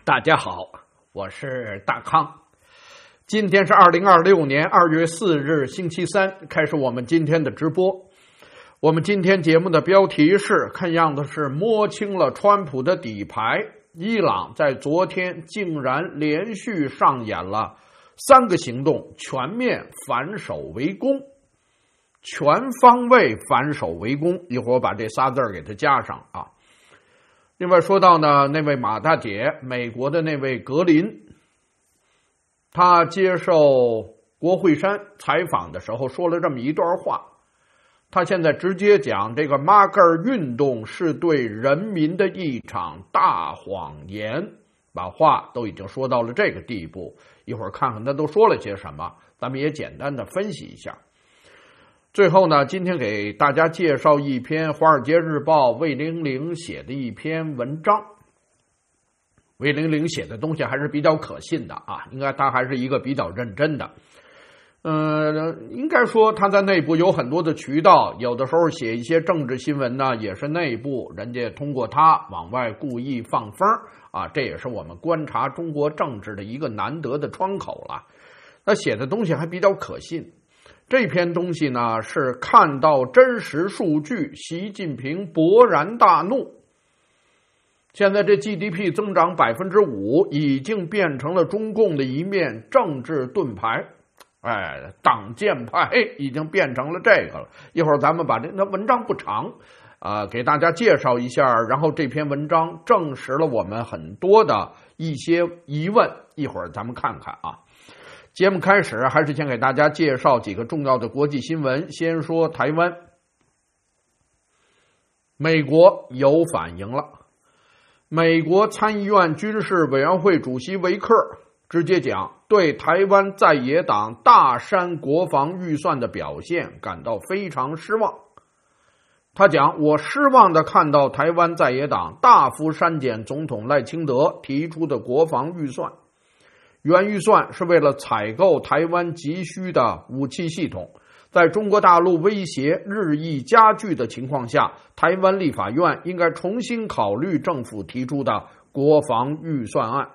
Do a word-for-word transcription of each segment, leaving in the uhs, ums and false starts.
大家好，我是大康。今天是二零二六年二月四日星期三，开始我们今天的直播。我们今天节目的标题是看样子是摸清了川普的底牌。伊朗在昨天竟然连续上演了三个行动，全面反守为攻，全方位反守为攻。一会儿我把这仨字儿给它加上啊。另外说到呢，那位马大姐，美国的那位格林，他接受国会山采访的时候说了这么一段话。他现在直接讲，这个马盖尔运动是对人民的一场大谎言，把话都已经说到了这个地步。一会儿看看他都说了些什么，咱们也简单的分析一下。最后呢，今天给大家介绍一篇《华尔街日报》魏玲玲写的一篇文章。魏玲玲写的东西还是比较可信的啊，应该他还是一个比较认真的。呃，应该说他在内部有很多的渠道，有的时候写一些政治新闻呢，也是内部人家通过他往外故意放风啊，这也是我们观察中国政治的一个难得的窗口了。他写的东西还比较可信。这篇东西呢，是看到真实数据，习近平勃然大怒。现在这 G D P 增长 百分之五 已经变成了中共的一面政治盾牌，哎，挡箭牌已经变成了这个了。一会儿咱们把这那文章不长啊、呃，给大家介绍一下，然后这篇文章证实了我们很多的一些疑问，一会儿咱们看看啊。节目开始还是先给大家介绍几个重要的国际新闻。先说台湾，美国有反应了。美国参议院军事委员会主席维克直接讲，对台湾在野党大删国防预算的表现感到非常失望。他讲，我失望地看到台湾在野党大幅删减总统赖清德提出的国防预算。原预算是为了采购台湾急需的武器系统，在中国大陆威胁日益加剧的情况下，台湾立法院应该重新考虑政府提出的国防预算案。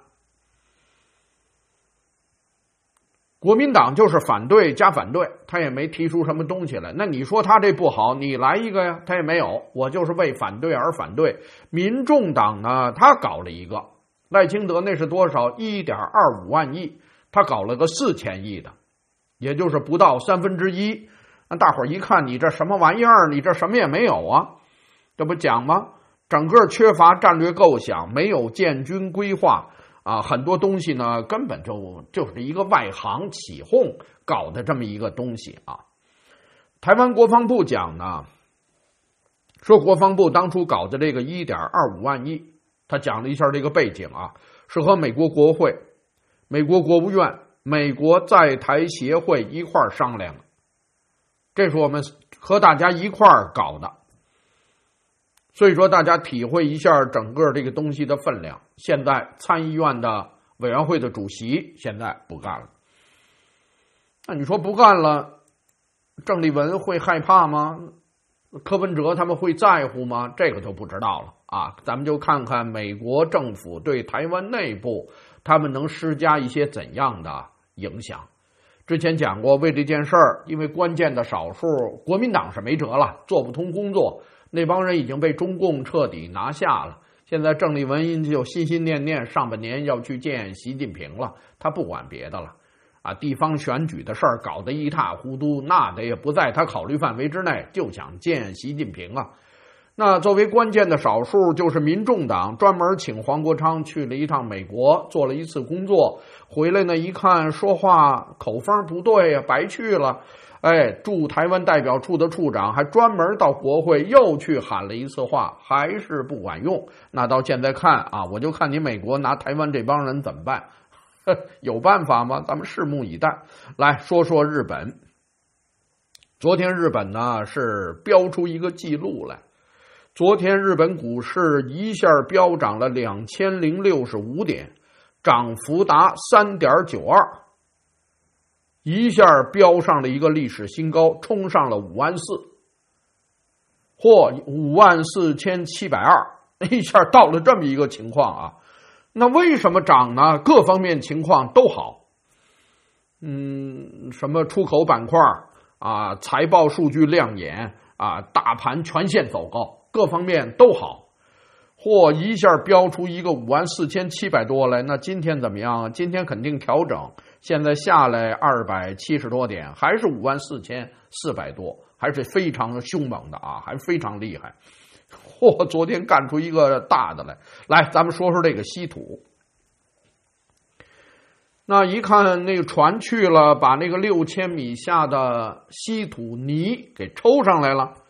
国民党就是反对加反对，他也没提出什么东西来。那你说他这不好，你来一个呀？他也没有，我就是为反对而反对。民众党呢，他搞了一个赖清德，那是多少 一点二五万亿，他搞了个四千亿的，也就是不到三分之一。那大伙儿一看，你这什么玩意儿，你这什么也没有啊，这不讲吗？整个缺乏战略构想，没有建军规划啊，很多东西呢根本就就是一个外行起哄搞的这么一个东西啊。台湾国防部讲呢，说国防部当初搞的这个 一点二五万亿，他讲了一下这个背景啊，是和美国国会、美国国务院、美国在台协会一块儿商量的，这是我们和大家一块儿搞的。所以说大家体会一下整个这个东西的分量。现在参议院的委员会的主席现在不干了，那你说不干了，郑丽文会害怕吗？柯文哲他们会在乎吗？这个就不知道了啊。咱们就看看美国政府对台湾内部他们能施加一些怎样的影响。之前讲过，为这件事儿，因为关键的少数国民党是没辙了，做不通工作，那帮人已经被中共彻底拿下了。现在郑丽文就心心念念上半年要去见习近平了，他不管别的了啊，地方选举的事儿搞得一塌糊涂，那的也不在他考虑范围之内，就想见习近平啊。那作为关键的少数，就是民众党专门请黄国昌去了一趟美国，做了一次工作，回来呢一看说话口风不对呀，白去了。哎，驻台湾代表处的处长还专门到国会又去喊了一次话，还是不管用。那到现在看啊，我就看你美国拿台湾这帮人怎么办？有办法吗？咱们拭目以待。来说说日本。昨天日本呢是标出一个记录来，昨天日本股市一下飙涨了两千零六十五点，涨幅达 三点九二， 一下飙上了一个历史新高，冲上了五万四，或五万四千七百二，一下到了这么一个情况啊。 那为什么涨呢？各方面情况都好。嗯，什么出口板块啊，财报数据亮眼啊，大盘全线走高，各方面都好。嚯，一下飙出一个五万四千七百多来，那今天怎么样？今天肯定调整，现在下来二百七十多点，还是五万四千四百多，还是非常凶猛的啊，还非常厉害。嚯，昨天干出一个大的来。来，咱们说说这个稀土。那一看那个船去了，把那个六千米下的稀土泥给抽上来了。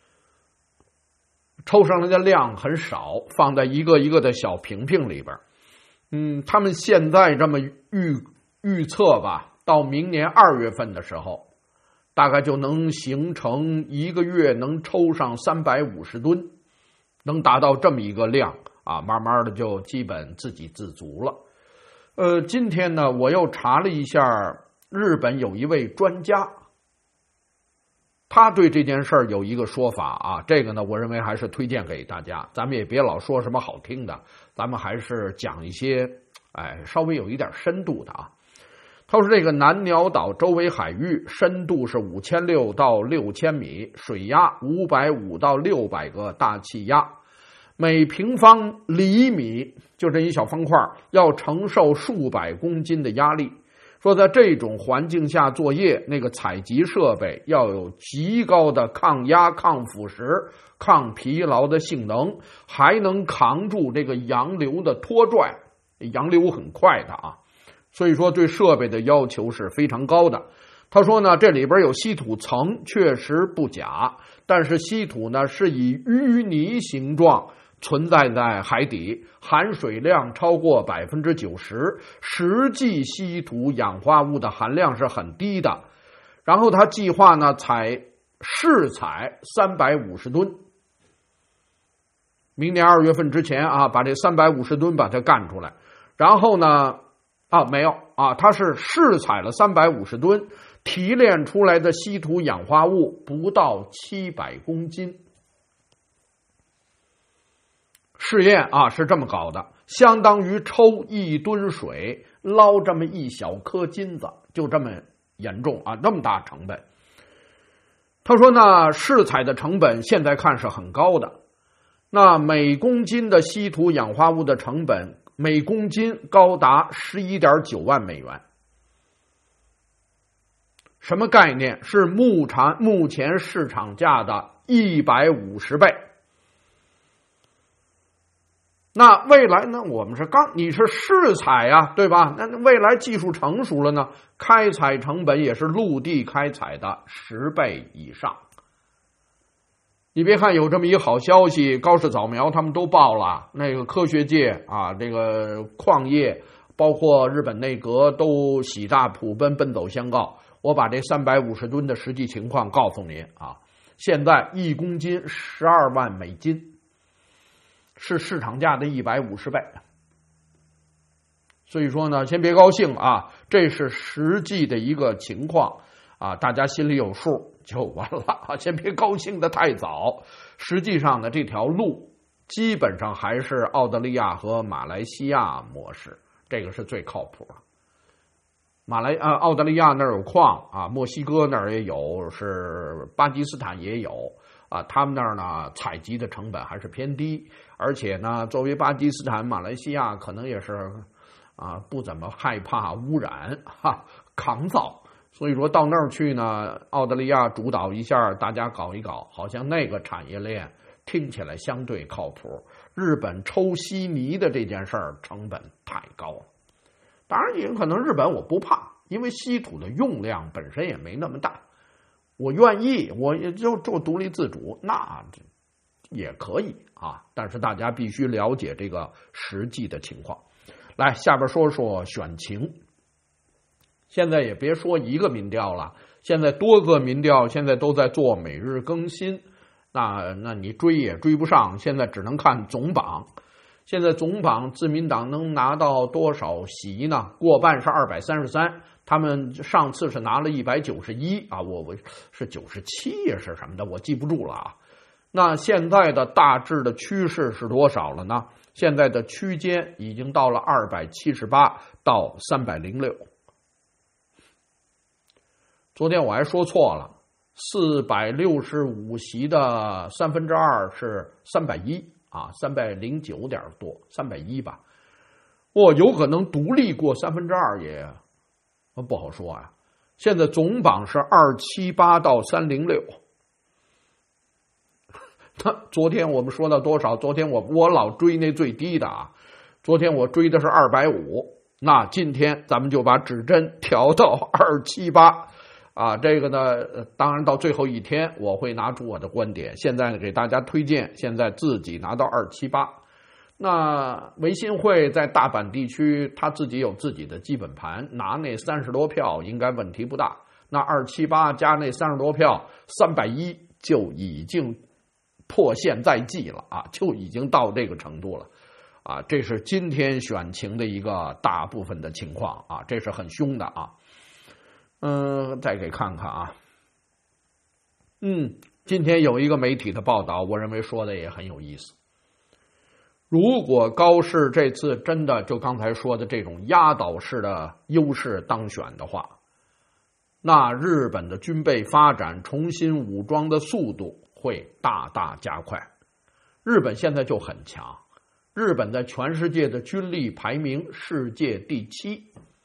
抽上来的量很少，放在一个一个的小瓶瓶里边。嗯，他们现在这么预预测吧，到明年二月份的时候，大概就能形成一个月能抽上三百五十吨，能达到这么一个量啊，慢慢的就基本自给自足了。呃，今天呢，我又查了一下，日本有一位专家。他对这件事儿有一个说法啊，这个呢，我认为还是推荐给大家。咱们也别老说什么好听的，咱们还是讲一些，哎，稍微有一点深度的啊。他说，这个南鸟岛周围海域深度是五千六到六千米，水压五百五到六百个大气压，每平方厘米就这一小方块要承受数百公斤的压力。说在这种环境下作业，那个采集设备要有极高的抗压、抗腐蚀、抗疲劳的性能，还能扛住这个洋流的拖拽，洋流很快的啊，所以说对设备的要求是非常高的。他说呢，这里边有稀土层，确实不假，但是稀土呢是以淤泥形状存在在海底，含水量超过 百分之九十， 实际稀土氧化物的含量是很低的。然后他计划呢采试采三百五十吨，明年二月份之前啊，把这三百五十吨把它干出来。然后呢啊没有啊，他是试采了三百五十吨，提炼出来的稀土氧化物不到七百公斤。试验啊是这么搞的，相当于抽一吨水捞这么一小颗金子，就这么严重啊，这么大成本。他说呢，试采的成本现在看是很高的，那每公斤的稀土氧化物的成本每公斤高达 十一点九万美元。什么概念？是目前目前市场价的一百五十倍。那未来呢？我们是刚，你是试采呀，对吧？那未来技术成熟了呢，开采成本也是陆地开采的十倍以上。你别看有这么一好消息，高市早苗他们都报了，那个科学界啊，这个矿业，包括日本内阁都喜大普奔，奔走相告。我把这三百五十吨的实际情况告诉您啊，现在一公斤十二万美金。是市场价的一百五十倍，所以说呢，先别高兴啊，这是实际的一个情况啊，大家心里有数就完了啊，先别高兴的太早。实际上呢，这条路基本上还是澳大利亚和马来西亚模式，这个是最靠谱的。马来啊，澳大利亚那儿有矿啊，墨西哥那儿也有，是巴基斯坦也有。啊，他们那儿呢采集的成本还是偏低，而且呢，作为巴基斯坦、马来西亚可能也是啊不怎么害怕污染哈抗造，所以说到那儿去呢，澳大利亚主导一下，大家搞一搞，好像那个产业链听起来相对靠谱。日本抽稀泥的这件事儿成本太高了，当然也可能日本我不怕，因为稀土的用量本身也没那么大。我愿意，我也就做独立自主，那也可以啊。但是大家必须了解这个实际的情况。来，下边说说选情。现在也别说一个民调了，现在多个民调现在都在做每日更新，那那你追也追不上，现在只能看总榜。现在总榜自民党能拿到多少席呢？过半是二百三十三。他们上次是拿了一百九十一啊，我我是九十七也是什么的，我记不住了啊。 那现在的大致的趋势是多少了呢？现在的区间已经到了二百七十八到三百零六。昨天我还说错了，四百六十五席的三分之二是三百一啊，三百零九点多，三百一吧。我、哦、有可能独立过三分之二也不好说啊。现在总榜是二七八到三零六。那昨天我们说到多少？昨天我我老追那最低的啊，昨天我追的是二百五，那今天咱们就把指针调到二七八。啊，这个呢，当然到最后一天我会拿出我的观点。现在呢，给大家推荐，现在自己拿到二七八。那维新会在大阪地区，他自己有自己的基本盘，拿那三十多票应该问题不大。那二七八加那三十多票，三百一就已经破线在即了啊，就已经到这个程度了啊。这是今天选情的一个大部分的情况啊，这是很凶的啊。嗯，再给看看啊。嗯，今天有一个媒体的报道，我认为说的也很有意思。如果高市这次真的就刚才说的这种压倒式的优势当选的话，那日本的军备发展、重新武装的速度会大大加快。日本现在就很强，日本在全世界的军力排名世界第七。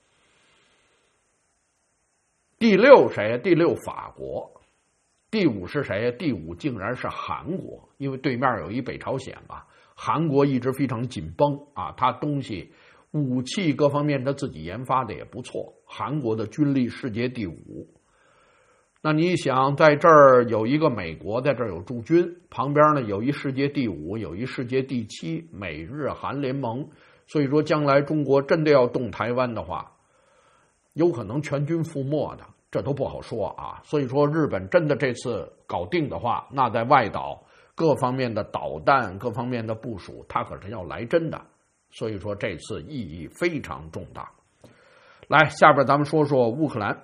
第六谁？第六法国。第五是谁？第五竟然是韩国，因为对面有一北朝鲜嘛。韩国一直非常紧绷啊，他东西武器各方面他自己研发的也不错。韩国的军力世界第五。那你想，在这儿有一个美国在这儿有驻军，旁边呢有一世界第五，有一世界第七，美日韩联盟。所以说，将来中国真的要动台湾的话，有可能全军覆没的，这都不好说啊。所以说，日本真的这次搞定的话，那在外岛各方面的导弹、各方面的部署，它可是要来真的。所以说，这次意义非常重大。来，下边咱们说说乌克兰。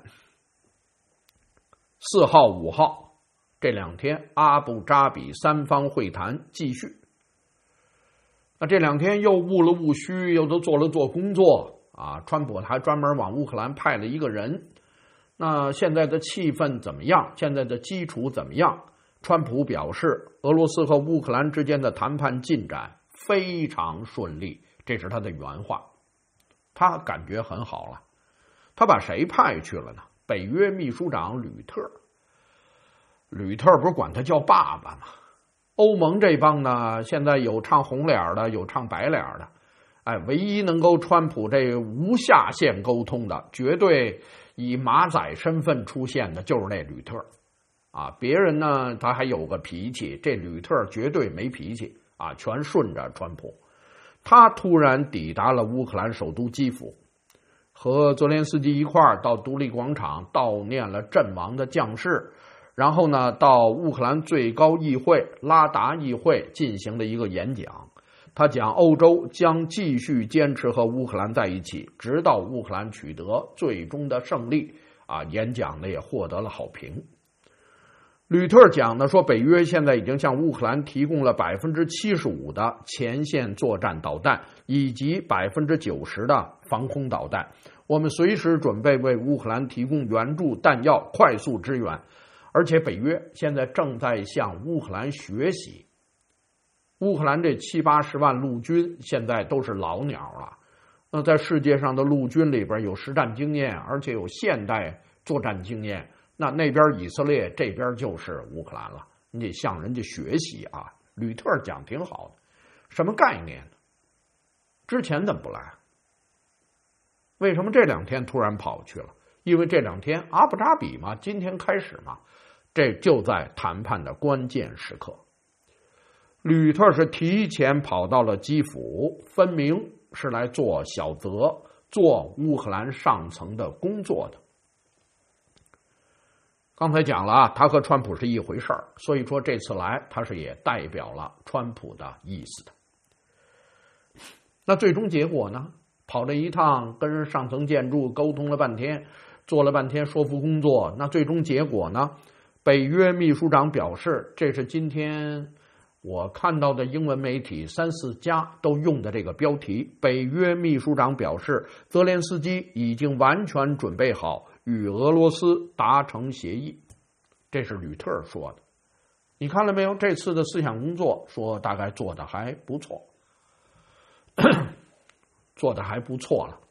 四号、五号这两天，阿布扎比三方会谈继续。那这两天又务了务虚，又都做了做工作。啊，川普还专门往乌克兰派了一个人。那现在的气氛怎么样？现在的基础怎么样？川普表示，俄罗斯和乌克兰之间的谈判进展非常顺利，这是他的原话。他感觉很好了。他把谁派去了呢？北约秘书长吕特。吕特不是管他叫爸爸吗？欧盟这帮呢，现在有唱红脸的，有唱白脸的。哎，唯一能够川普这无下限沟通的，绝对以马仔身份出现的，就是那吕特啊。别人呢，他还有个脾气，这吕特绝对没脾气啊，全顺着川普。他突然抵达了乌克兰首都基辅，和泽连斯基一块儿到独立广场悼念了阵亡的将士，然后呢，到乌克兰最高议会拉达议会进行了一个演讲。他讲，欧洲将继续坚持和乌克兰在一起，直到乌克兰取得最终的胜利。啊，演讲呢也获得了好评。吕特讲呢说，北约现在已经向乌克兰提供了百分之七十五的前线作战导弹，以及百分之九十的防空导弹。我们随时准备为乌克兰提供援助、弹药、快速支援。而且北约现在正在向乌克兰学习。乌克兰这七八十万陆军现在都是老鸟了，那在世界上的陆军里边有实战经验，而且有现代作战经验。那那边以色列，这边就是乌克兰了，你得向人家学习啊。吕特讲挺好的，什么概念呢？之前怎么不来？为什么这两天突然跑去了？因为这两天阿布扎比嘛，今天开始嘛，这就在谈判的关键时刻。吕特是提前跑到了基辅，分明是来做小泽，做乌克兰上层的工作的。刚才讲了啊，他和川普是一回事儿，所以说这次来他是也代表了川普的意思的。那最终结果呢？跑这一趟跟上层建筑沟通了半天，做了半天说服工作，那最终结果呢？ 北约秘书长表示，这是今天我看到的英文媒体三四家都用的这个标题。北约秘书长表示，泽连斯基已经完全准备好与俄罗斯达成协议。这是吕特说的。你看了没有？这次的思想工作说大概做的还不错，做的还不错了。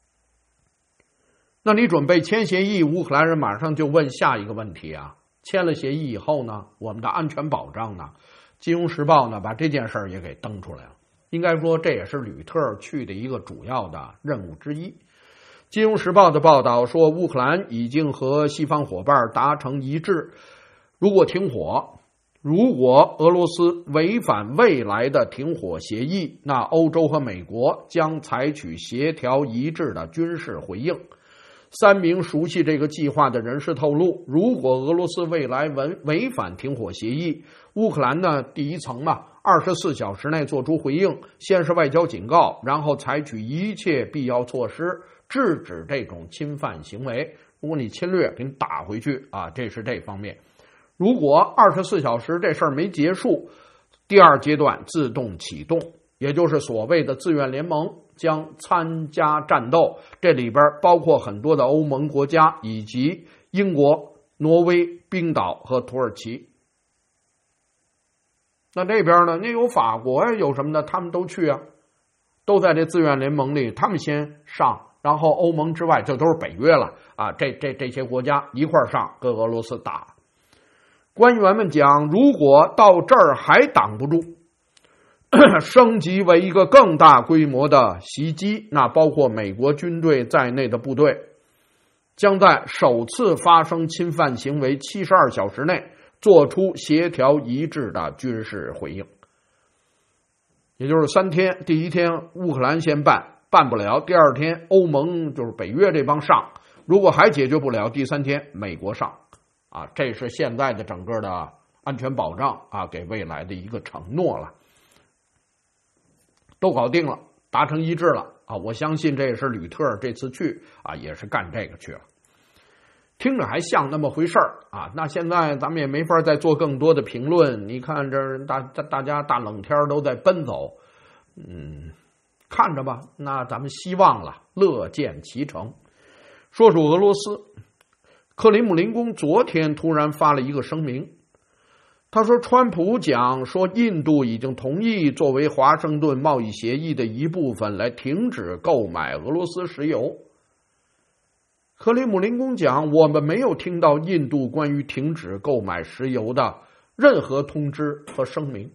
那你准备签协议，乌克兰人马上就问下一个问题啊，签了协议以后呢，我们的安全保障呢？金融时报呢把这件事儿也给登出来了。应该说这也是吕特去的一个主要的任务之一。金融时报的报道说，乌克兰已经和西方伙伴达成一致，如果停火，如果俄罗斯违反未来的停火协议，那欧洲和美国将采取协调一致的军事回应。三名熟悉这个计划的人士透露，如果俄罗斯未来违违反停火协议，乌克兰呢第一层嘛，二十四小时内做出回应，先是外交警告，然后采取一切必要措施，制止这种侵犯行为。如果你侵略，给你打回去啊，这是这方面。如果二十四小时这事儿没结束，第二阶段自动启动，也就是所谓的自愿联盟将参加战斗，这里边包括很多的欧盟国家以及英国、挪威、冰岛和土耳其。那这边呢，那有法国呀，有什么的，他们都去啊，都在这自愿联盟里，他们先上，然后欧盟之外，这都是北约了啊，这这这些国家一块上跟俄罗斯打。官员们讲，如果到这儿还挡不住，升级为一个更大规模的袭击，那包括美国军队在内的部队将在首次发生侵犯行为七十二小时内做出协调一致的军事回应。也就是三天，第一天乌克兰先办，办不了，第二天欧盟就是北约这帮上，如果还解决不了，第三天美国上啊，这是现在的整个的安全保障啊，给未来的一个承诺了。都搞定了，达成一致了啊！我相信这也是吕特这次去啊，也是干这个去了。听着还像那么回事儿啊！那现在咱们也没法再做更多的评论。你看这大大大家大冷天都在奔走，嗯，看着吧。那咱们希望了，乐见其成。说说俄罗斯，克里姆林宫昨天突然发了一个声明。他说，川普讲说，印度已经同意作为华盛顿贸易协议的一部分来停止购买俄罗斯石油。克里姆林宫讲，我们没有听到印度关于停止购买石油的任何通知和声明。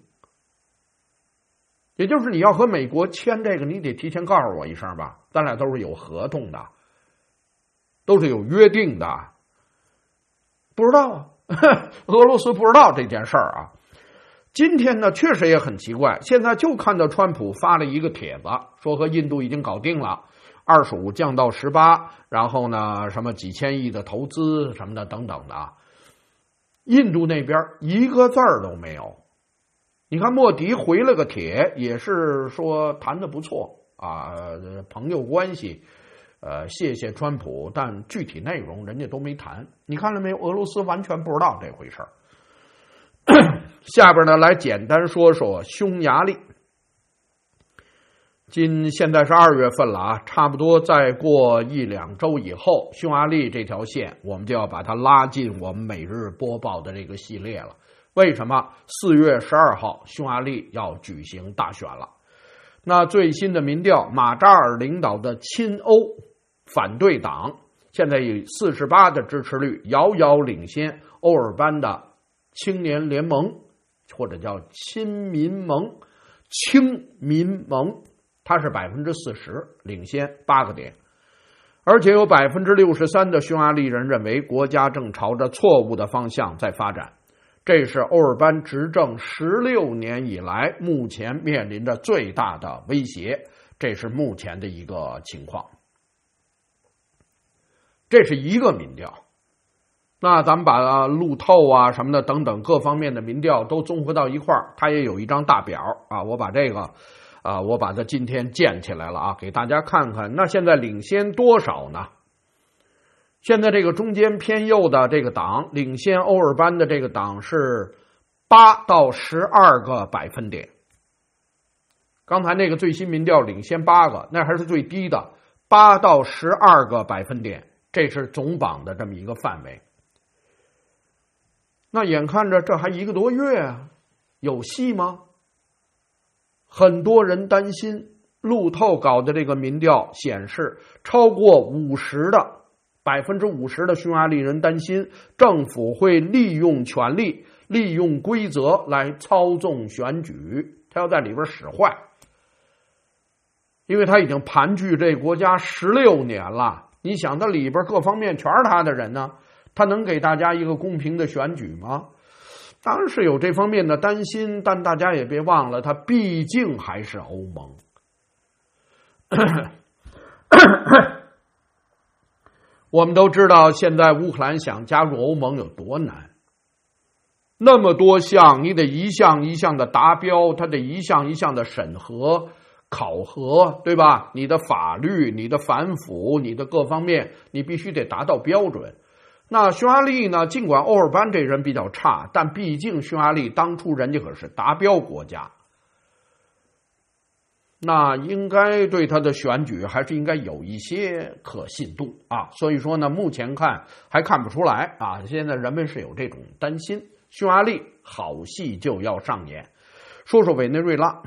也就是你要和美国签这个，你得提前告诉我一声吧，咱俩都是有合同的，都是有约定的。不知道啊。俄罗斯不知道这件事儿啊。今天呢，确实也很奇怪，现在就看到川普发了一个帖子，说和印度已经搞定了，二十五降到十八，然后呢，什么几千亿的投资什么的等等的啊。印度那边一个字儿都没有。你看莫迪回了个帖，也是说谈得不错啊，朋友关系。呃，谢谢川普，但具体内容人家都没谈。你看了没有？俄罗斯完全不知道这回事儿。下边呢，来简单说说匈牙利。今现在是二月份了啊，差不多再过一两周以后，匈牙利这条线我们就要把它拉进我们每日播报的这个系列了。为什么？四月十二号，匈牙利要举行大选了。那最新的民调，马扎尔领导的亲欧反对党现在以四十八的支持率遥遥领先欧尔班的青年联盟，或者叫亲民盟，青民盟，它是百分之四十，领先八个点。而且有百分之六十三的匈牙利人认为国家正朝着错误的方向在发展，这是欧尔班执政十六年以来目前面临着最大的威胁，这是目前的一个情况。这是一个民调，那咱们把路透啊什么的等等各方面的民调都综合到一块儿，它也有一张大表啊，我把这个啊，我把它今天建起来了啊，给大家看看。那现在领先多少呢？ 现在这个中间偏右的这个党领先欧尔班的这个党是八到十二个百分点。刚才那个最新民调领先八个，那还是最低的，八到十二个百分点，这是总榜的这么一个范围。那眼看着这还一个多月啊，有戏吗？很多人担心，路透搞的这个民调显示，超过五十的百分之五十的匈牙利人担心政府会利用权力、利用规则来操纵选举，他要在里边使坏。因为他已经盘踞这国家十六年了，你想他里边各方面全是他的人呢，他能给大家一个公平的选举吗？当然是有这方面的担心，但大家也别忘了，他毕竟还是欧盟。我们都知道现在乌克兰想加入欧盟有多难，那么多项，你得一项一项的达标，他得一项一项的审核考核，对吧？你的法律、你的反腐、你的各方面，你必须得达到标准。那匈牙利呢？尽管欧尔班这人比较差，但毕竟匈牙利当初人家可是达标国家，那应该对他的选举还是应该有一些可信度啊。所以说呢，目前看还看不出来啊。现在人们是有这种担心，匈牙利好戏就要上演。说说委内瑞拉。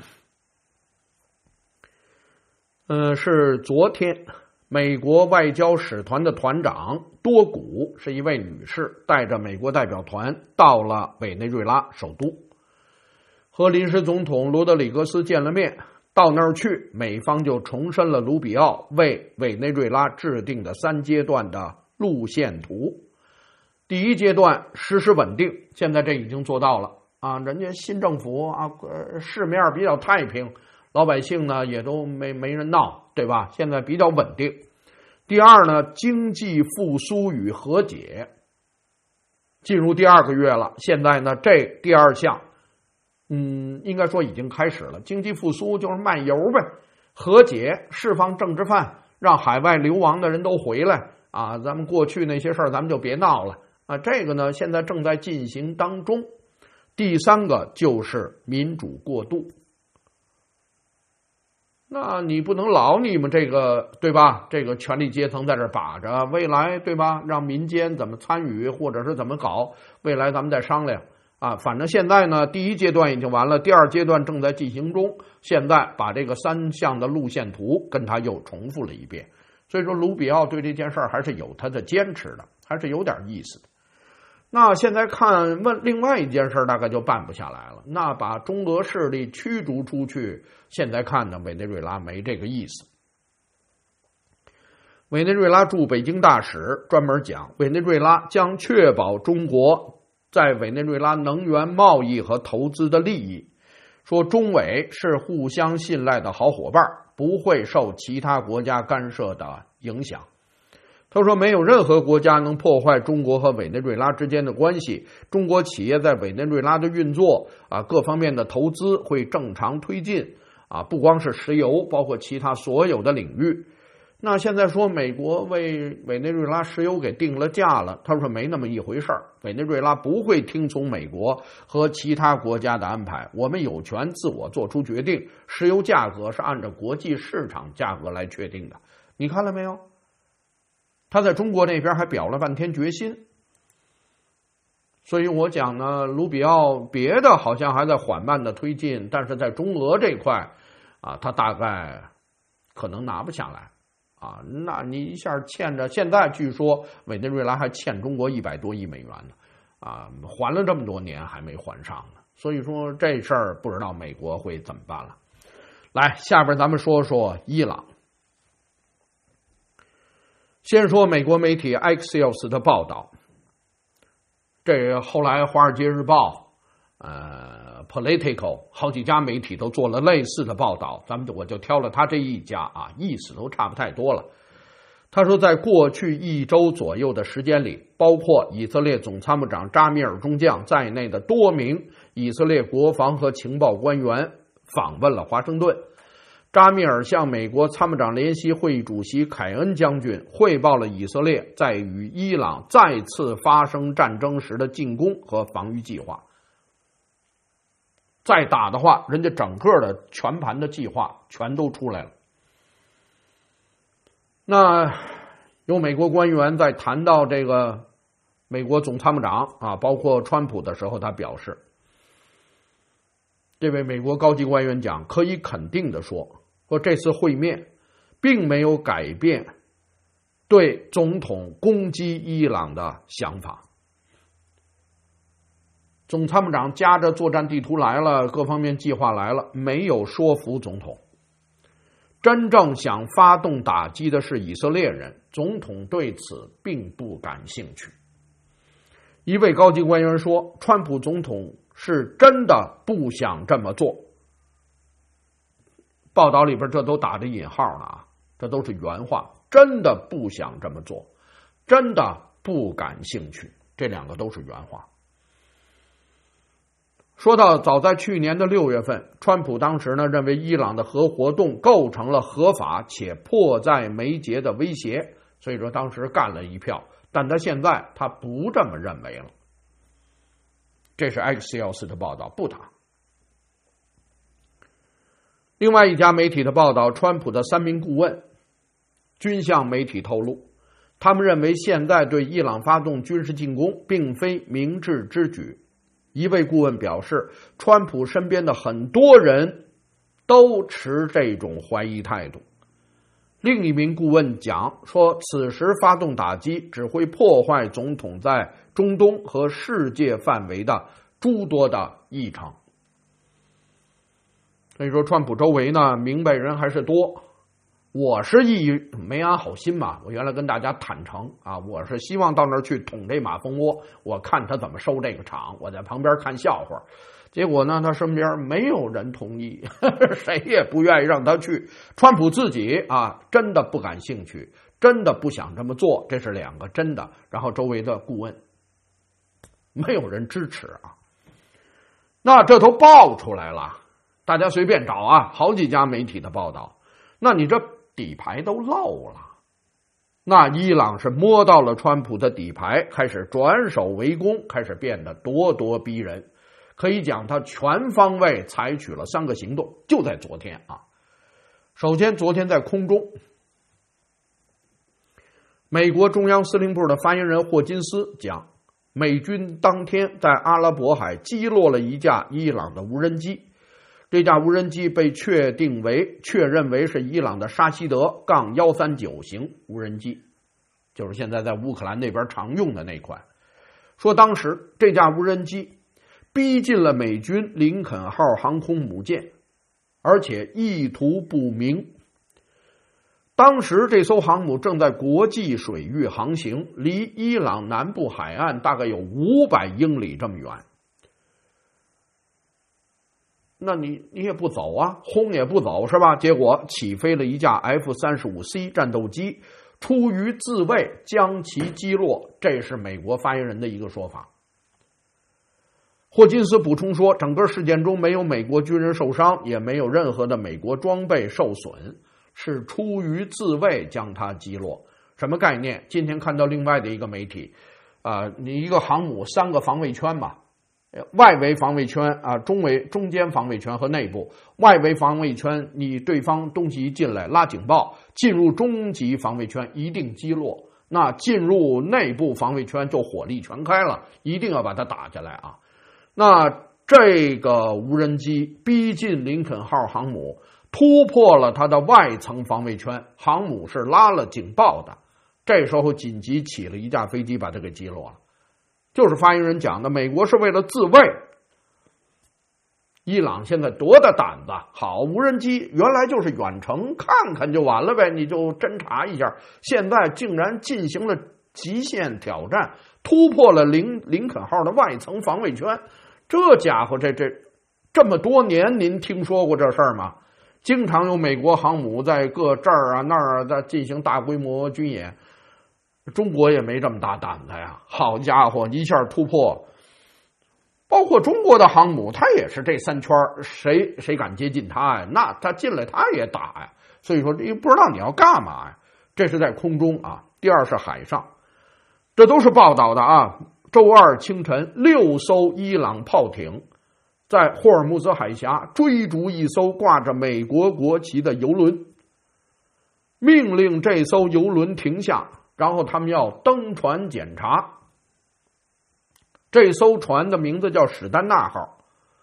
呃，是昨天美国外交使团的团长多古是一位女士，带着美国代表团到了委内瑞拉首都，和临时总统罗德里格斯见了面。到那儿去，美方就重申了卢比奥为委内瑞拉制定的三阶段的路线图。第一阶段实施稳定，现在这已经做到了啊，人家新政府啊，市面比较太平，老百姓呢也都没没人闹，对吧？现在比较稳定。第二呢，经济复苏与和解，进入第二个月了。现在呢，这第二项，嗯，应该说已经开始了。经济复苏就是漫游呗，和解，释放政治犯，让海外流亡的人都回来啊！咱们过去那些事儿，咱们就别闹了啊！这个呢，现在正在进行当中。第三个就是民主过渡。那你不能老你们这个对吧？这个权力阶层在这把着，未来对吧？让民间怎么参与或者是怎么搞，未来咱们再商量啊。反正现在呢，第一阶段已经完了，第二阶段正在进行中。现在把这个三项的路线图跟他又重复了一遍。所以说，卢比奥对这件事儿还是有他的坚持的，还是有点意思的。那现在看问另外一件事大概就办不下来了。那把中俄势力驱逐出去，现在看呢，委内瑞拉没这个意思。委内瑞拉驻北京大使专门讲，委内瑞拉将确保中国在委内瑞拉能源贸易和投资的利益，说中委是互相信赖的好伙伴，不会受其他国家干涉的影响。他说没有任何国家能破坏中国和委内瑞拉之间的关系，中国企业在委内瑞拉的运作啊，各方面的投资会正常推进啊，不光是石油，包括其他所有的领域。那现在说美国为委内瑞拉石油给定了价了，他说没那么一回事儿，委内瑞拉不会听从美国和其他国家的安排，我们有权自我做出决定，石油价格是按照国际市场价格来确定的。你看了没有？他在中国那边还表了半天决心，所以我讲呢，卢比奥别的好像还在缓慢的推进，但是在中俄这块啊，他大概可能拿不下来啊。那你一下欠着，现在据说委内瑞拉还欠中国一百多亿美元呢，啊，还了这么多年还没还上呢。所以说这事儿不知道美国会怎么办了。来，下边咱们说说伊朗。先说美国媒体 Axios 的报道，这后来《华尔街日报》、呃 Politico 好几家媒体都做了类似的报道，咱们我就挑了他这一家啊，意思都差不太多了。他说，在过去一周左右的时间里，包括以色列总参谋长扎米尔中将在内的多名以色列国防和情报官员访问了华盛顿。 扎米尔向美国参谋长联席会议主席凯恩将军汇报了以色列在与伊朗再次发生战争时的进攻和防御计划。再打的话，人家整个的全盘的计划全都出来了。那有美国官员在谈到这个美国总参谋长啊，包括川普的时候，他表示，这位美国高级官员讲，可以肯定的说，说这次会面并没有改变对总统攻击伊朗的想法。总参谋长夹着作战地图来了，各方面计划来了，没有说服总统。真正想发动打击的是以色列人，总统对此并不感兴趣。一位高级官员说，川普总统是真的不想这么做。报道里边这都打着引号了啊，这都是原话，真的不想这么做，真的不感兴趣，这两个都是原话。说到早在去年的六月份，川普当时呢认为伊朗的核活动构成了合法且迫在眉睫的威胁，所以说当时干了一票，但他现在他不这么认为了。这是 Axios 的报道，不打。另外一家媒体的报道，川普的三名顾问均向媒体透露，他们认为现在对伊朗发动军事进攻并非明智之举。一位顾问表示，川普身边的很多人都持这种怀疑态度。另一名顾问讲说，此时发动打击只会破坏总统在中东和世界范围的诸多的议程。所以说川普周围呢明白人还是多。我是一没安好心嘛，我原来跟大家坦诚啊，我是希望到那儿去捅这马蜂窝，我看他怎么收这个场，我在旁边看笑话。结果呢，他身边没有人同意，呵呵，谁也不愿意让他去。川普自己啊，真的不感兴趣，真的不想这么做，这是两个真的。然后周围的顾问没有人支持啊，那这都爆出来了，大家随便找啊，好几家媒体的报道。那你这底牌都漏了，那伊朗是摸到了川普的底牌，开始转守为攻，开始变得咄咄逼人。可以讲，他全方位采取了三个行动，就在昨天啊。首先，昨天在空中，美国中央司令部的发言人霍金斯讲，美军当天在阿拉伯海击落了一架伊朗的无人机。这架无人机被确定为确认为是伊朗的沙希德杠一三九型无人机，就是现在在乌克兰那边常用的那款。说当时这架无人机逼近了美军林肯号航空母舰，而且意图不明。当时这艘航母正在国际水域航行，离伊朗南部海岸大概有五百英里这么远。那你你也不走啊，轰也不走是吧？结果起飞了一架 F 三十五 C 战斗机，出于自卫将其击落，这是美国发言人的一个说法。霍金斯补充说，整个事件中没有美国军人受伤，也没有任何的美国装备受损，是出于自卫将它击落。什么概念？今天看到另外的一个媒体啊、呃，你一个航母三个防卫圈嘛，外围防卫圈啊，中围中间防卫圈和内部。外围防卫圈，你对方东西一进来拉警报，进入中级防卫圈一定击落。那进入内部防卫圈就火力全开了，一定要把它打下来啊。那这个无人机逼近林肯号航母，突破了它的外层防卫圈，航母是拉了警报的。这时候紧急起了一架飞机把它给击落了。就是发言人讲的，美国是为了自卫。伊朗现在多大胆子，好无人机原来就是远程看看就完了呗，你就侦察一下，现在竟然进行了极限挑战，突破了林林肯号的外层防卫圈。这家伙这这这么多年，您听说过这事儿吗？经常有美国航母在各这儿啊那儿啊在进行大规模军演，中国也没这么大胆子呀！好家伙，一下突破， 包括中国的航母，它也是这三圈，谁谁敢接近它呀？那它进来它也打呀。所以说，这不知道你要干嘛呀？这是在空中啊。第二是海上，这都是报道的啊。周二清晨，六艘伊朗炮艇在霍尔木兹海峡追逐一艘挂着美国国旗的游轮，命令这艘游轮停下，然后他们要登船检查。这艘船的名字叫史丹纳号。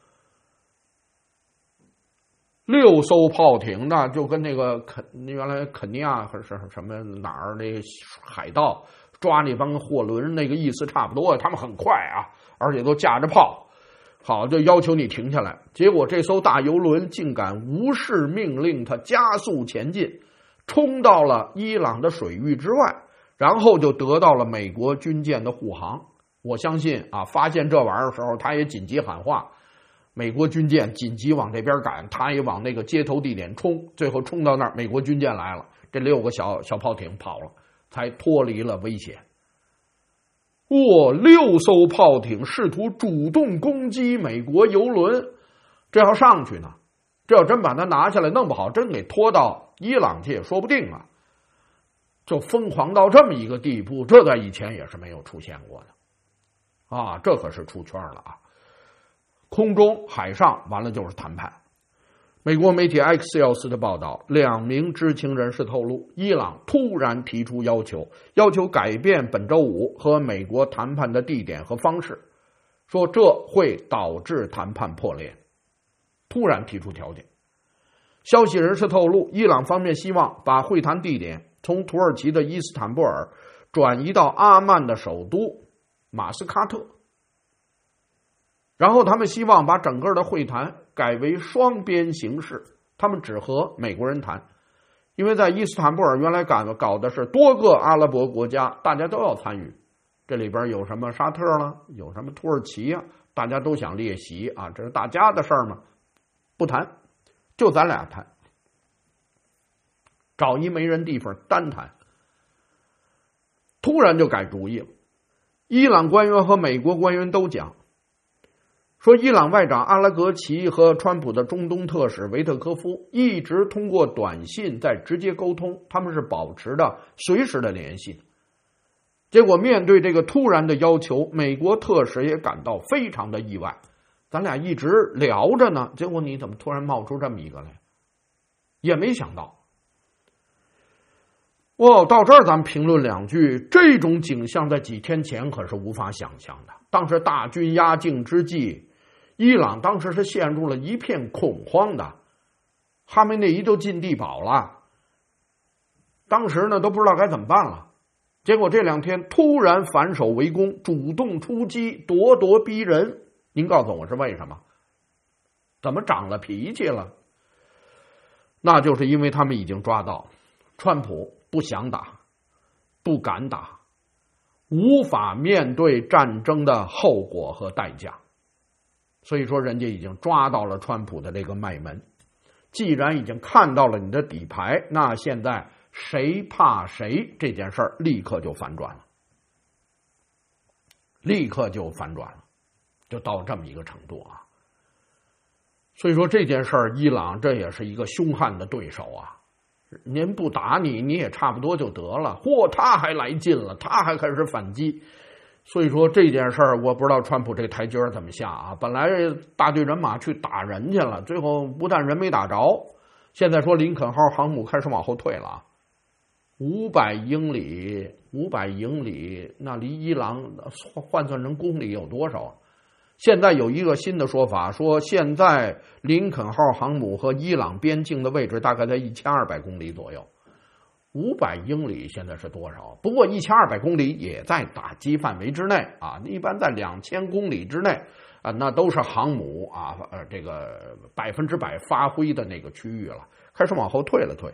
六艘炮艇呢，就跟那个肯原来肯尼亚还是什么哪儿那海盗抓那帮货轮那个意思差不多，他们很快啊，而且都架着炮，好就要求你停下来。结果这艘大游轮竟敢无视命令，它加速前进，冲到了伊朗的水域之外，然后就得到了美国军舰的护航。我相信啊，发现这玩意儿的时候，他也紧急喊话。美国军舰紧急往这边赶，他也往那个接头地点冲，最后冲到那儿，美国军舰来了，这六个小小炮艇跑了，才脱离了危险。哇、哦，六艘炮艇试图主动攻击美国游轮，这要上去呢，这要真把它拿下来，弄不好真给拖到伊朗去也说不定啊。就疯狂到这么一个地步，这在以前也是没有出现过的啊，这可是出圈了啊。空中、海上，完了就是谈判。美国媒体 Axios 的报道，两名知情人士透露，伊朗突然提出要求，要求改变本周五和美国谈判的地点和方式，说这会导致谈判破裂。突然提出条件。消息人士透露，伊朗方面希望把会谈地点从土耳其的伊斯坦布尔转移到阿曼的首都马斯喀特。然后他们希望把整个的会谈改为双边形式，他们只和美国人谈，因为在伊斯坦布尔原来搞搞的是多个阿拉伯国家，大家都要参与，这里边有什么沙特了，有什么土耳其啊，大家都想列席啊，这是大家的事儿嘛，不谈，就咱俩谈，找一没人地方单谈。突然就改主意了，伊朗官员和美国官员都讲，说伊朗外长阿拉格齐和川普的中东特使维特科夫一直通过短信在直接沟通，他们是保持着随时的联系。结果面对这个突然的要求，美国特使也感到非常的意外，咱俩一直聊着呢，结果你怎么突然冒出这么一个来，也没想到。哇，到这儿咱们评论两句，这种景象在几天前可是无法想象的。当时大军压境之际，伊朗当时是陷入了一片恐慌的，哈梅内伊都进地堡了，当时呢都不知道该怎么办了。结果这两天突然反守为攻，主动出击，咄咄逼人。您告诉我是为什么？怎么长了脾气了？那就是因为他们已经抓到川普不想打，不敢打，无法面对战争的后果和代价。所以说人家已经抓到了川普的这个脉门，既然已经看到了你的底牌，那现在谁怕谁这件事儿立刻就反转了，立刻就反转了，就到这么一个程度啊。所以说这件事儿，伊朗这也是一个凶悍的对手啊，您不打你，你也差不多就得了，嚯，他还来劲了，他还开始反击。所以说这件事儿，我不知道川普这台阶怎么下啊！本来大队人马去打人去了，最后不但人没打着，现在说林肯号航母开始往后退了，五百英里，五百英里，那离伊朗换算成公里有多少？现在有一个新的说法，说现在林肯号航母和伊朗边境的位置大概在一千二百公里左右。五百英里现在是多少？不过一千二百公里也在打击范围之内啊，一般在两千公里之内啊，那都是航母啊，呃，这个百分之百发挥的那个区域了，开始往后退了退。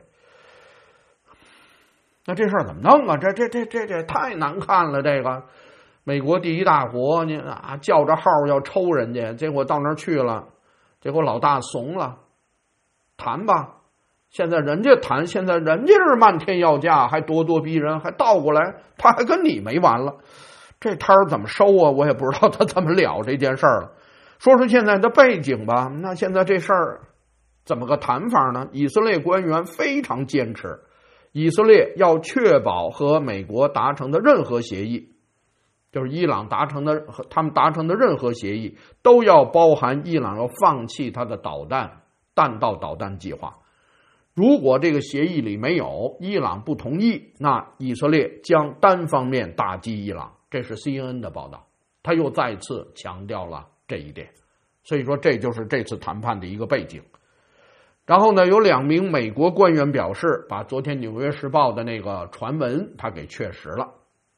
那这事儿怎么弄啊？这这这这这太难看了！这个美国第一大国，你啊叫着号要抽人家，结果到那儿去了，结果老大怂了，谈吧。现在人家谈，现在人家是漫天要价，还咄咄逼人，还倒过来，他还跟你没完了，这摊儿怎么收啊？我也不知道他怎么了这件事儿了。 说说现在的背景吧，那现在这事儿怎么个谈法呢？以色列官员非常坚持，以色列要确保和美国达成的任何协议，就是伊朗达成的和他们达成的任何协议，都要包含伊朗要放弃他的导弹弹道导弹计划。如果这个协议里没有，伊朗不同意，那以色列将单方面打击伊朗。这是 C N N 的报道，他又再次强调了这一点。所以说这就是这次谈判的一个背景。然后呢，有两名美国官员表示，把昨天《纽约时报》的那个传闻他给确实了，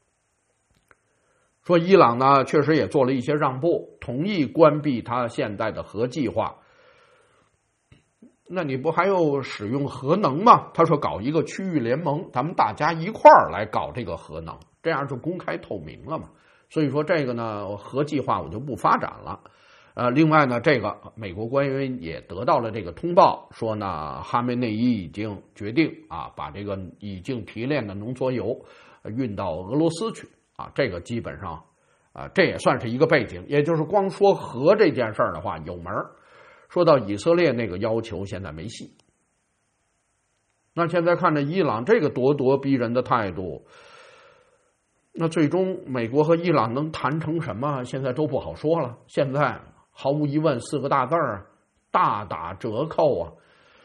说伊朗呢确实也做了一些让步，同意关闭他现在的核计划。那你不还有使用核能吗？他说搞一个区域联盟，咱们大家一块儿来搞这个核能，这样就公开透明了嘛。所以说这个呢，核计划我就不发展了。呃，另外呢，这个美国官员也得到了这个通报，说呢，哈梅内伊已经决定啊，把这个已经提炼的浓缩铀运到俄罗斯去啊，这个基本上啊，这也算是一个背景。也就是光说核这件事儿的话有门儿，说到以色列那个要求现在没戏。那现在看着伊朗这个咄咄逼人的态度，那最终美国和伊朗能谈成什么，现在都不好说了。现在毫无疑问四个大字儿，大打折扣啊！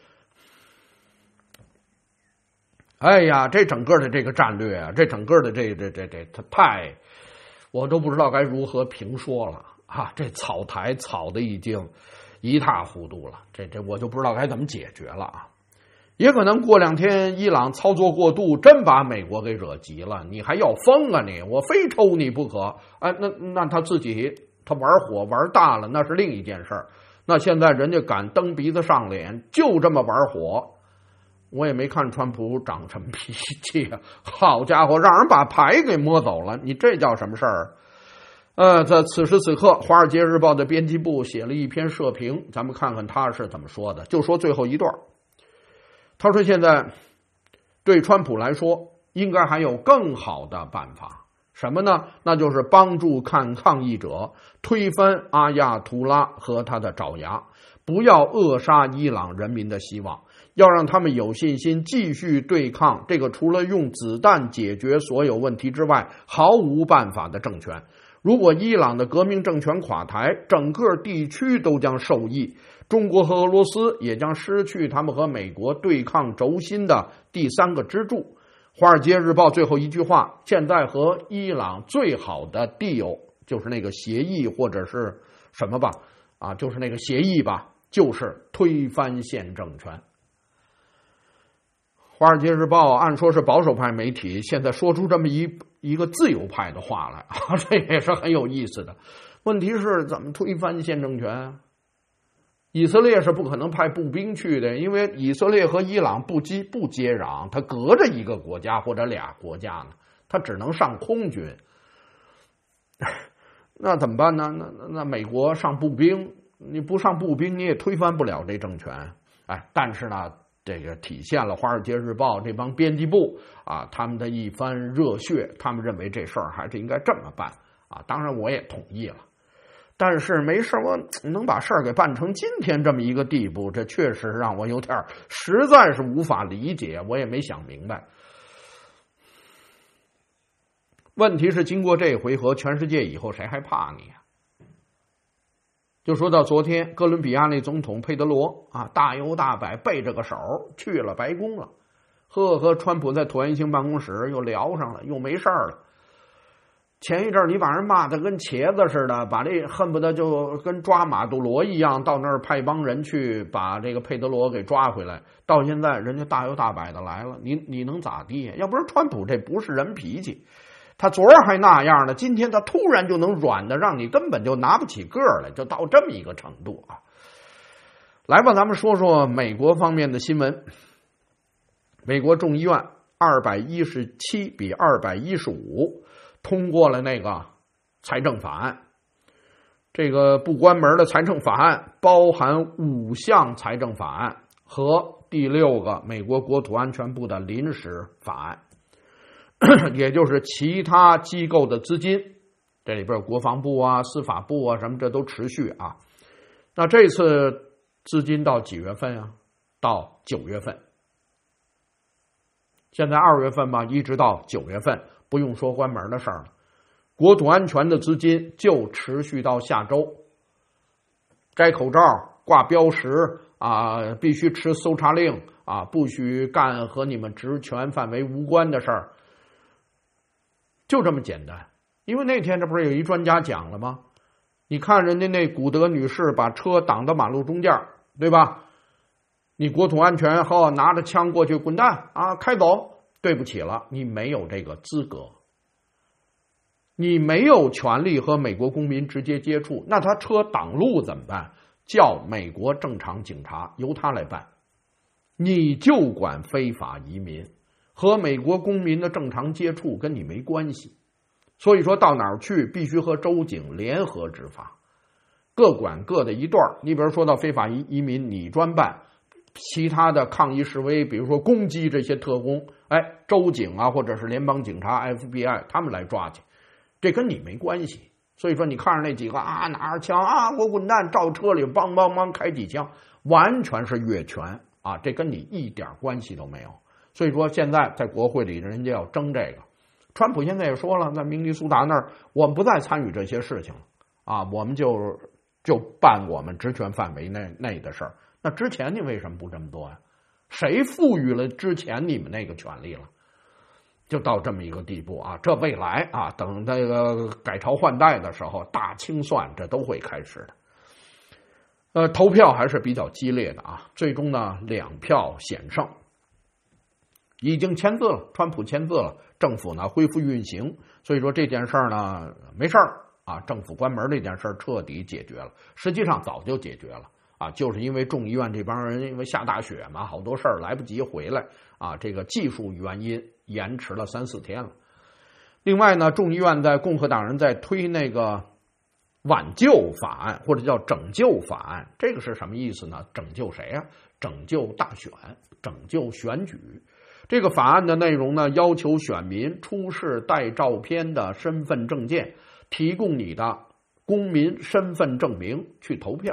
哎呀，这整个的这个战略啊，这整个的这这这这它太，我都不知道该如何评说了啊！这草台草的已经一塌糊涂了，这这我就不知道该怎么解决了啊！也可能过两天伊朗操作过度，真把美国给惹急了，你还要疯啊你！我非抽你不可！哎，那那他自己他玩火玩大了，那是另一件事儿。那现在人家敢蹬鼻子上脸，就这么玩火，我也没看川普长什么脾气啊！好家伙，让人把牌给摸走了，你这叫什么事儿？呃，在此时此刻，《华尔街日报》的编辑部写了一篇社评，咱们看看他是怎么说的。就说最后一段，他说现在对川普来说，应该还有更好的办法。什么呢？那就是帮助看抗议者推翻阿亚图拉和他的爪牙，不要扼杀伊朗人民的希望，要让他们有信心继续对抗这个除了用子弹解决所有问题之外毫无办法的政权。如果伊朗的革命政权垮台，整个地区都将受益，中国和俄罗斯也将失去他们和美国对抗轴心的第三个支柱。华尔街日报最后一句话，现在和伊朗最好的 deal 就是那个协议或者是什么吧，啊，就是那个协议吧，就是推翻现政权。华尔街日报按说是保守派媒体，现在说出这么一一个自由派的话来啊，这也是很有意思的。问题是怎么推翻现政权？以色列是不可能派步兵去的，因为以色列和伊朗不接不接壤，它隔着一个国家或者俩国家呢，它只能上空军。那怎么办呢？那那美国上步兵，你不上步兵你也推翻不了这政权。哎，但是呢，这个体现了《华尔街日报》这帮编辑部啊他们的一番热血，他们认为这事儿还是应该这么办啊。当然我也同意了。但是没事，我能把事儿给办成今天这么一个地步，这确实让我有点实在是无法理解，我也没想明白。问题是经过这回合，全世界以后谁还怕你啊？就说到昨天，哥伦比亚那总统佩德罗啊，大摇大摆背着个手去了白宫了，呵和川普在椭圆形办公室又聊上了，又没事儿了。前一阵你把人骂得跟茄子似的，把这恨不得就跟抓马杜罗一样，到那儿派帮人去把这个佩德罗给抓回来。到现在人家大摇大摆的来了，你你能咋地？要不是川普这不是人脾气，他昨儿还那样呢，今天他突然就能软的让你根本就拿不起个来，就到这么一个程度啊！来吧，咱们说说美国方面的新闻。美国众议院二百一十七比二百一十五。通过了那个财政法案，这个不关门的财政法案包含五项财政法案和第六个美国国土安全部的临时法案，也就是其他机构的资金，这里边国防部啊、司法部啊什么，这都持续啊， 那这次资金到几月份啊？到九月份。现在二月份吧，一直到九月份，不用说关门的事儿了。国土安全的资金就持续到下周。摘口罩、挂标识啊，必须持搜查令啊，不许干和你们职权范围无关的事儿，就这么简单。因为那天这不是有一专家讲了吗？你看人家那古德女士把车挡到马路中间，对吧？你国土安全后拿着枪过去，滚蛋啊，开走！对不起了，你没有这个资格，你没有权利和美国公民直接接触。那他车挡路怎么办？叫美国正常警察由他来办。你就管非法移民，和美国公民的正常接触跟你没关系。所以说到哪儿去必须和州警联合执法，各管各的一段。你比如说到非法移移民，你专办。其他的抗议示威，比如说攻击这些特工，哎，州警啊，或者是联邦警察 F B I 他们来抓去，这跟你没关系。所以说你看着那几个啊拿着枪啊，我滚蛋，照车里梆梆梆开几枪，完全是越权啊，这跟你一点关系都没有。所以说现在在国会里人家要争这个，川普现在也说了，在明尼苏达那儿我们不再参与这些事情了啊，我们就就办我们职权范围内内的事儿。那之前你为什么不这么做呀？谁赋予了之前你们那个权利了？就到这么一个地步啊！这未来啊，等这个改朝换代的时候，大清算这都会开始的。呃，投票还是比较激烈的啊，最终呢两票险胜，已经签字了，川普签字了，政府呢恢复运行，所以说这件事儿呢没事儿啊，政府关门这件事儿彻底解决了，实际上早就解决了。啊，就是因为众议院这帮人因为下大雪嘛，好多事儿来不及回来啊，这个技术原因延迟了三四天了。另外呢，众议院在共和党人在推那个挽救法案或者叫拯救法案，这个是什么意思呢？拯救谁啊？拯救大选，拯救选举。这个法案的内容呢，要求选民出示带照片的身份证件，提供你的公民身份证明去投票。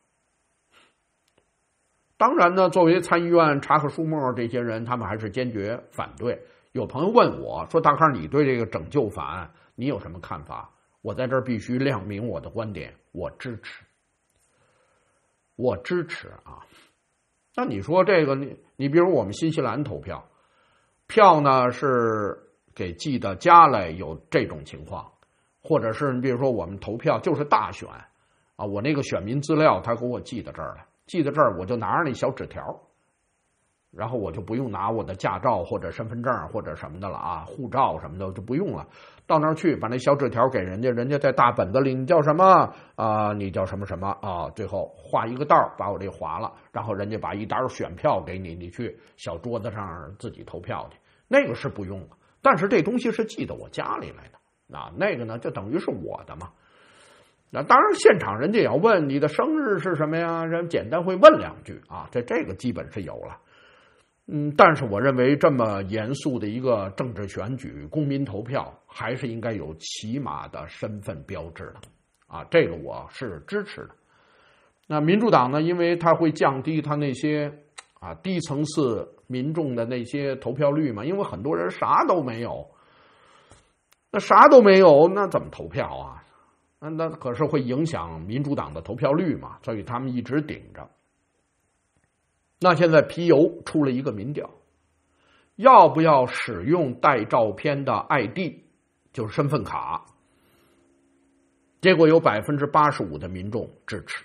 当然呢，作为参议院查克舒默这些人，他们还是坚决反对。有朋友问我说：“大康，你对这个拯救法案你有什么看法？”我在这儿必须亮明我的观点，我支持，我支持啊。那你说这个，你你比如我们新西兰投票，票呢是给寄到家来，有这种情况，或者是你比如说我们投票就是大选啊，我那个选民资料他给我寄到这儿来。寄到这儿，我就拿着那小纸条，然后我就不用拿我的驾照或者身份证或者什么的了啊，护照什么的就不用了。到那儿去，把那小纸条给人家，人家在大本子里，你叫什么啊？你叫什么什么啊？最后画一个道，把我这划了，然后人家把一沓选票给你，你去小桌子上自己投票去。那个是不用了，但是这东西是寄到我家里来的啊，那个呢就等于是我的嘛。那当然，现场人家也要问你的生日是什么呀？人简单会问两句啊，这这个基本是有了。嗯，但是我认为这么严肃的一个政治选举，公民投票还是应该有起码的身份标志的啊，这个我是支持的。那民主党呢，因为它会降低他那些啊低层次民众的那些投票率嘛，因为很多人啥都没有，那啥都没有，那怎么投票啊？那那可是会影响民主党的投票率嘛，所以他们一直顶着。那现在皮尤出了一个民调，要不要使用带照片的 I D， 就是身份卡？结果有百分之八十五的民众支持，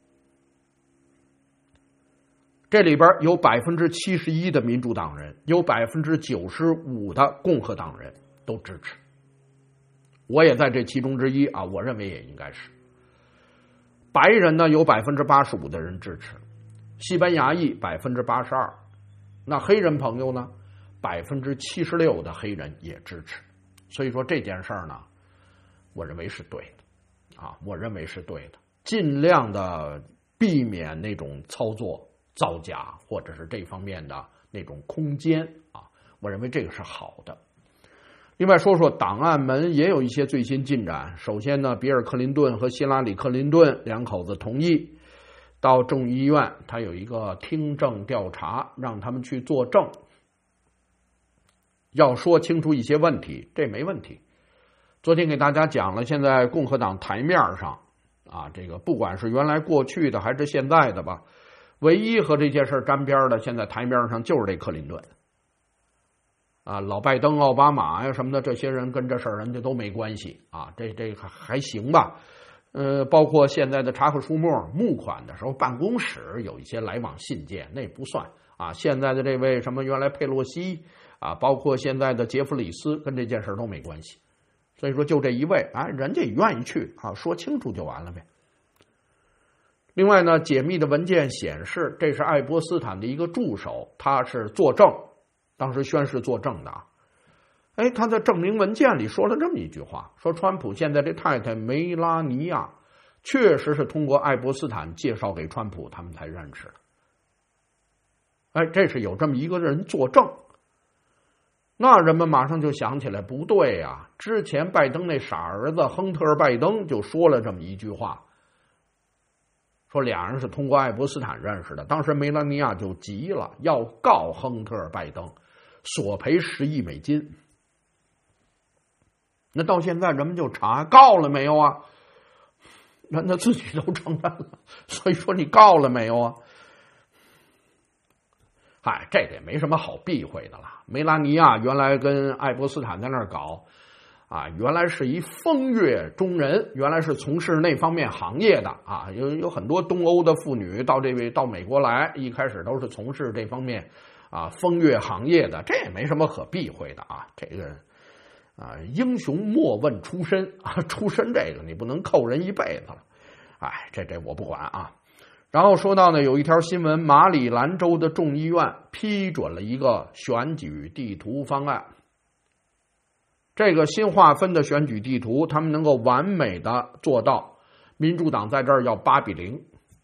这里边有百分之七十一的民主党人，有百分之九十五的共和党人都支持。我也在这其中之一啊，我认为也应该是。白人呢有百分之八十五的人支持，西班牙裔百分之八十二，那黑人朋友呢，百分之七十六的黑人也支持。所以说这件事儿呢，我认为是对的啊，我认为是对的，尽量的避免那种操作造假或者是这方面的那种空间啊，我认为这个是好的。另外说说档案门也有一些最新进展。首先呢，比尔·克林顿和希拉里·克林顿两口子同意到众议院，他有一个听证调查，让他们去作证，要说清楚一些问题，这没问题。昨天给大家讲了，现在共和党台面上啊，这个不管是原来过去的还是现在的吧，唯一和这件事沾边的，现在台面上就是这克林顿啊，老拜登、奥巴马呀什么的，这些人跟这事儿人家都没关系啊，这这还还行吧。呃，包括现在的查克·舒默募款的时候，办公室有一些来往信件，那不算啊。现在的这位什么原来佩洛西啊，包括现在的杰弗里斯，跟这件事都没关系。所以说，就这一位啊，人家也愿意去啊，说清楚就完了呗。另外呢，解密的文件显示，这是爱泼斯坦的一个助手，他是作证，当时宣誓作证的啊。哎，他在证明文件里说了这么一句话，说川普现在这太太梅拉尼亚确实是通过爱泼斯坦介绍给川普，他们才认识的。哎，这是有这么一个人作证。那人们马上就想起来，不对啊，之前拜登那傻儿子亨特·拜登就说了这么一句话，说俩人是通过爱泼斯坦认识的。当时梅拉尼亚就急了，要告亨特·拜登，索赔十亿美金。那到现在人们就查告了没有啊？人家自己都承认了，所以说你告了没有啊？嗨，这个也没什么好避讳的了。梅拉尼亚原来跟爱泼斯坦在那儿搞啊，原来是一风月中人，原来是从事那方面行业的啊，有有很多东欧的妇女到这位到美国来，一开始都是从事这方面啊风月行业的，这也没什么可避讳的啊，这个。啊，英雄莫问出身啊，出身这个你不能扣人一辈子了，哎，这这我不管啊。然后说到呢，有一条新闻，马里兰州的众议院批准了一个选举地图方案。这个新划分的选举地图，他们能够完美的做到，民主党在这儿要八比零，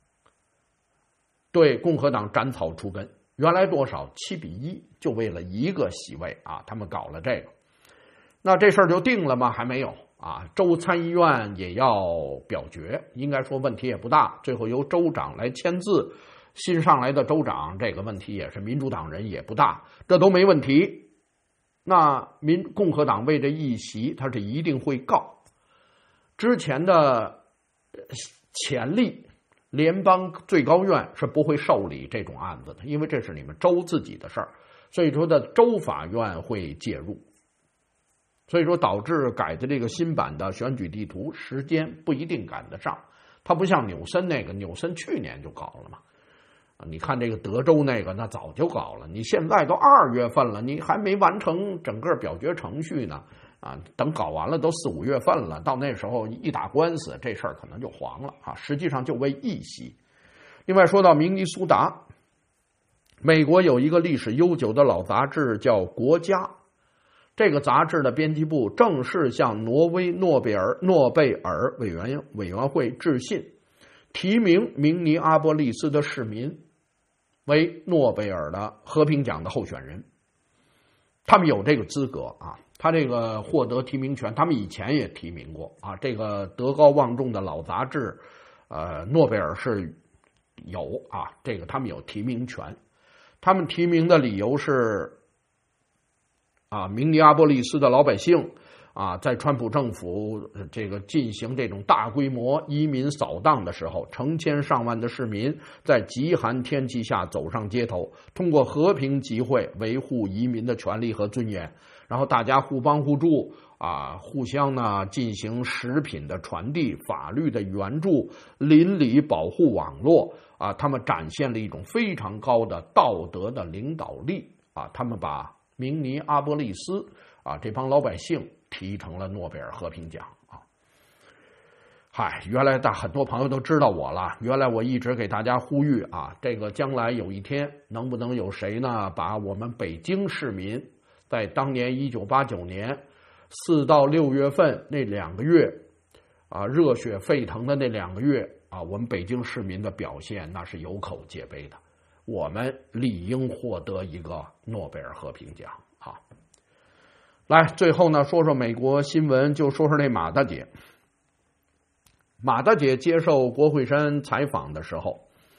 对共和党斩草除根。原来多少？七比一，就为了一个席位啊，他们搞了这个。那这事儿就定了吗？还没有啊！州参议院也要表决，应该说问题也不大，最后由州长来签字。新上来的州长，这个问题也是民主党人也不大，这都没问题。那民共和党为这一席，他是一定会告。之前的潜力，联邦最高院是不会受理这种案子的，因为这是你们州自己的事儿，所以说的州法院会介入。所以说导致改的这个新版的选举地图时间不一定赶得上，它不像纽森那个，纽森去年就搞了嘛。你看这个德州那个，那早就搞了，你现在都二月份了，你还没完成整个表决程序呢，啊，等搞完了都四五月份了，到那时候一打官司，这事儿可能就黄了啊。实际上就为一席。另外说到明尼苏达，美国有一个历史悠久的老杂志叫《国家》。这个杂志的编辑部正式向挪威诺贝尔诺贝尔委员委员会致信，提名明尼阿波利斯的市民为诺贝尔的和平奖的候选人。他们有这个资格啊，他这个获得提名权，他们以前也提名过啊。这个德高望重的老杂志，呃，诺贝尔是有啊，这个他们有提名权。他们提名的理由是。啊，明尼阿波利斯的老百姓啊，在川普政府这个进行这种大规模移民扫荡的时候，成千上万的市民在极寒天气下走上街头，通过和平集会维护移民的权利和尊严，然后大家互帮互助啊，互相呢进行食品的传递、法律的援助、邻里保护网络啊，他们展现了一种非常高的道德的领导力啊，他们把明尼阿波利斯啊，这帮老百姓提成了诺贝尔和平奖啊！嗨，原来大很多朋友都知道我了。原来我一直给大家呼吁啊，这个将来有一天能不能有谁呢，把我们北京市民在当年一九八九年四到六月份那两个月啊，热血沸腾的那两个月啊，我们北京市民的表现那是有口皆碑的。我们理应获得一个诺贝尔和平奖啊！来，最后呢，说说美国新闻，就说说那马大姐。马大姐接受国会山采访的时候，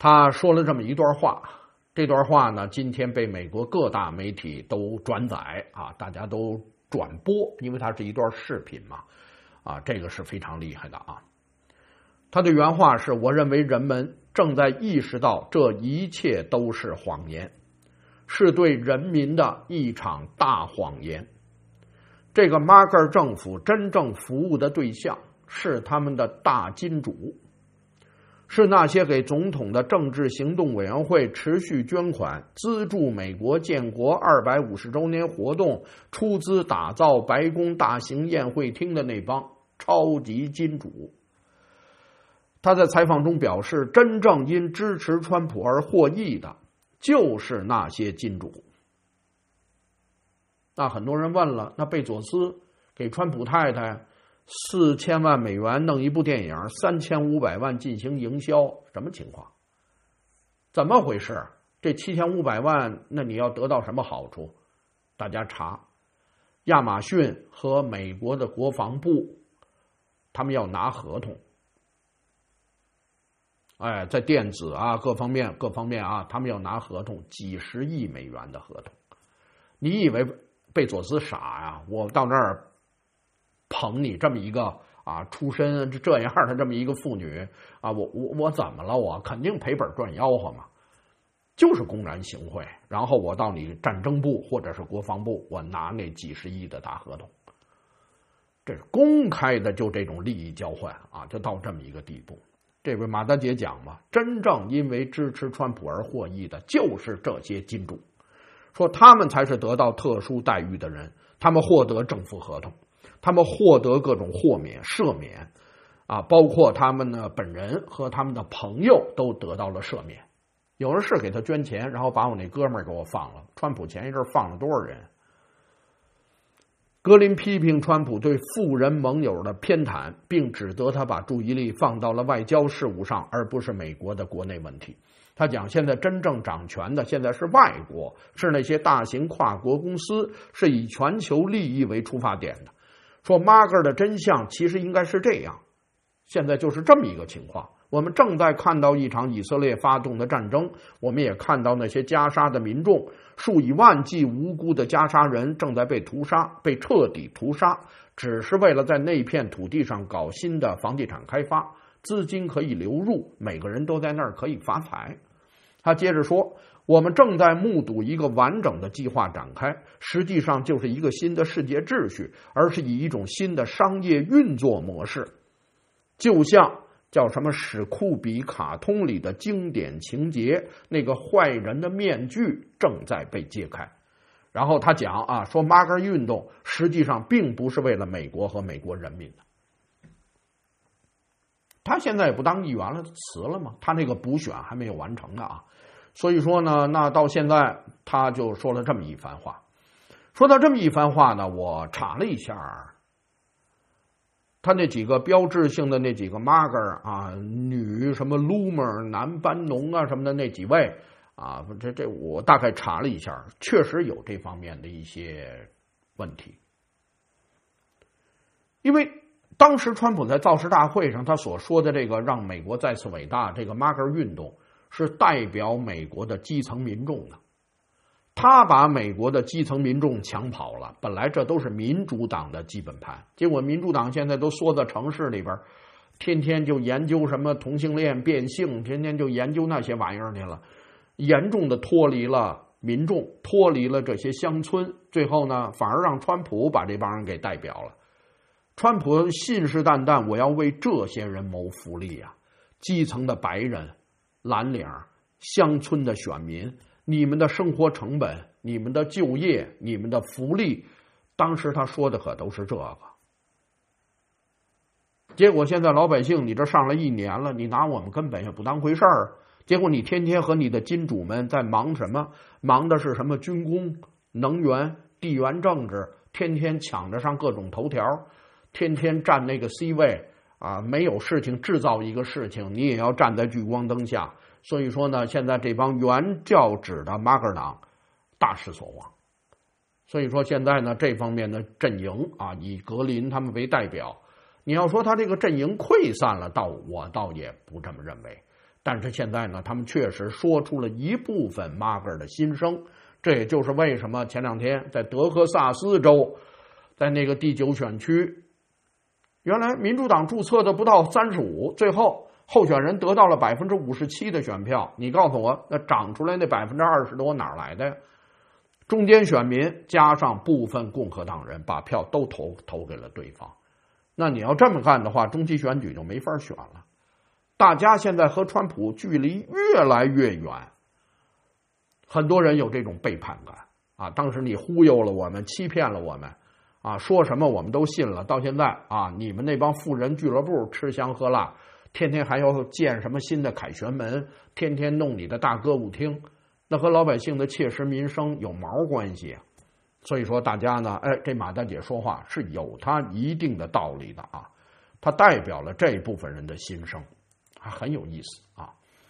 他说了这么一段话，这段话呢，今天被美国各大媒体都转载啊，大家都转播，因为它是一段视频嘛，啊，这个是非常厉害的啊。他的原话是：我认为人们正在意识到这一切都是谎言，是对人民的一场大谎言。这个马格尔政府真正服务的对象是他们的大金主，是那些给总统的政治行动委员会持续捐款、资助美国建国二百五十周年活动、出资打造白宫大型宴会厅的那帮超级金主。他在采访中表示，真正因支持川普而获益的就是那些金主。那很多人问了，那贝佐斯给川普太太四千万美元弄一部电影，三千五百万进行营销，什么情况？怎么回事？这七千五百万，那你要得到什么好处？大家查，亚马逊和美国的国防部，他们要拿合同。哎，在电子啊各方面各方面啊，他们要拿合同，几十亿美元的合同。你以为贝佐斯傻呀？我到那儿捧你这么一个啊出身这样的这么一个妇女啊，我我我怎么了？我肯定赔本赚吆喝嘛，就是公然行贿。然后我到你战争部或者是国防部，我拿那几十亿的大合同，这是公开的，就这种利益交换啊，就到这么一个地步。这位马大姐讲嘛，真正因为支持川普而获益的就是这些金主，说他们才是得到特殊待遇的人，他们获得政府合同，他们获得各种豁免赦免啊，包括他们呢本人和他们的朋友都得到了赦免。有人是给他捐钱，然后把我那哥们儿给我放了。川普前一阵放了多少人？格林批评川普对富人盟友的偏袒，并指责他把注意力放到了外交事务上，而不是美国的国内问题。他讲，现在真正掌权的现在是外国，是那些大型跨国公司，是以全球利益为出发点的。说马格尔的真相其实应该是这样，现在就是这么一个情况。我们正在看到一场以色列发动的战争，我们也看到那些加沙的民众，数以万计无辜的加沙人正在被屠杀，被彻底屠杀，只是为了在那片土地上搞新的房地产开发，资金可以流入，每个人都在那儿可以发财。他接着说，我们正在目睹一个完整的计划展开，实际上就是一个新的世界秩序，而是以一种新的商业运作模式，就像叫什么史库比卡通里的经典情节，那个坏人的面具正在被揭开。然后他讲啊，说马格尔运动实际上并不是为了美国和美国人民的。他现在也不当议员了，辞了嘛，他那个补选还没有完成呢啊。所以说呢，那到现在他就说了这么一番话。说到这么一番话呢，我查了一下他那几个标志性的那几个 marker 啊，女什么 loomer 男班农啊什么的那几位啊，这这我大概查了一下，确实有这方面的一些问题。因为当时川普在造势大会上他所说的这个让美国再次伟大，这个 marker 运动是代表美国的基层民众的。他把美国的基层民众抢跑了，本来这都是民主党的基本盘，结果民主党现在都缩在城市里边，天天就研究什么同性恋变性，天天就研究那些玩意儿去了，严重的脱离了民众，脱离了这些乡村，最后呢反而让川普把这帮人给代表了。川普信誓旦旦，我要为这些人谋福利啊，基层的白人、蓝领、乡村的选民，你们的生活成本，你们的就业，你们的福利，当时他说的可都是这个。结果现在老百姓你这上了一年了，你拿我们根本也不当回事儿，结果你天天和你的金主们在忙什么？忙的是什么军工、能源、地缘政治，天天抢着上各种头条，天天占那个 C 位啊，没有事情制造一个事情，你也要站在聚光灯下。所以说呢，现在这帮原教旨的马格尔党大失所望。所以说现在呢，这方面的阵营啊，以格林他们为代表，你要说他这个阵营溃散了，倒我倒也不这么认为。 但是现在呢，他们确实说出了一部分马格尔的心声，这也就是为什么前两天在德克萨斯州，在那个第九选区，原来民主党注册的不到三十五，最后候选人得到了百分之五十七的选票。你告诉我，那涨出来那百分之二十多哪来的呀？中间选民加上部分共和党人把票都投投给了对方。那你要这么干的话，中期选举就没法选了。大家现在和川普距离越来越远，很多人有这种背叛感啊！当时你忽悠了我们，欺骗了我们啊，说什么我们都信了。到现在啊，你们那帮富人俱乐部吃香喝辣，天天还要建什么新的凯旋门，天天弄你的大歌舞厅，那和老百姓的切实民生有毛关系啊？所以说大家呢，哎，这马大姐说话是有她一定的道理的啊，她代表了这部分人的心声，还很有意思啊。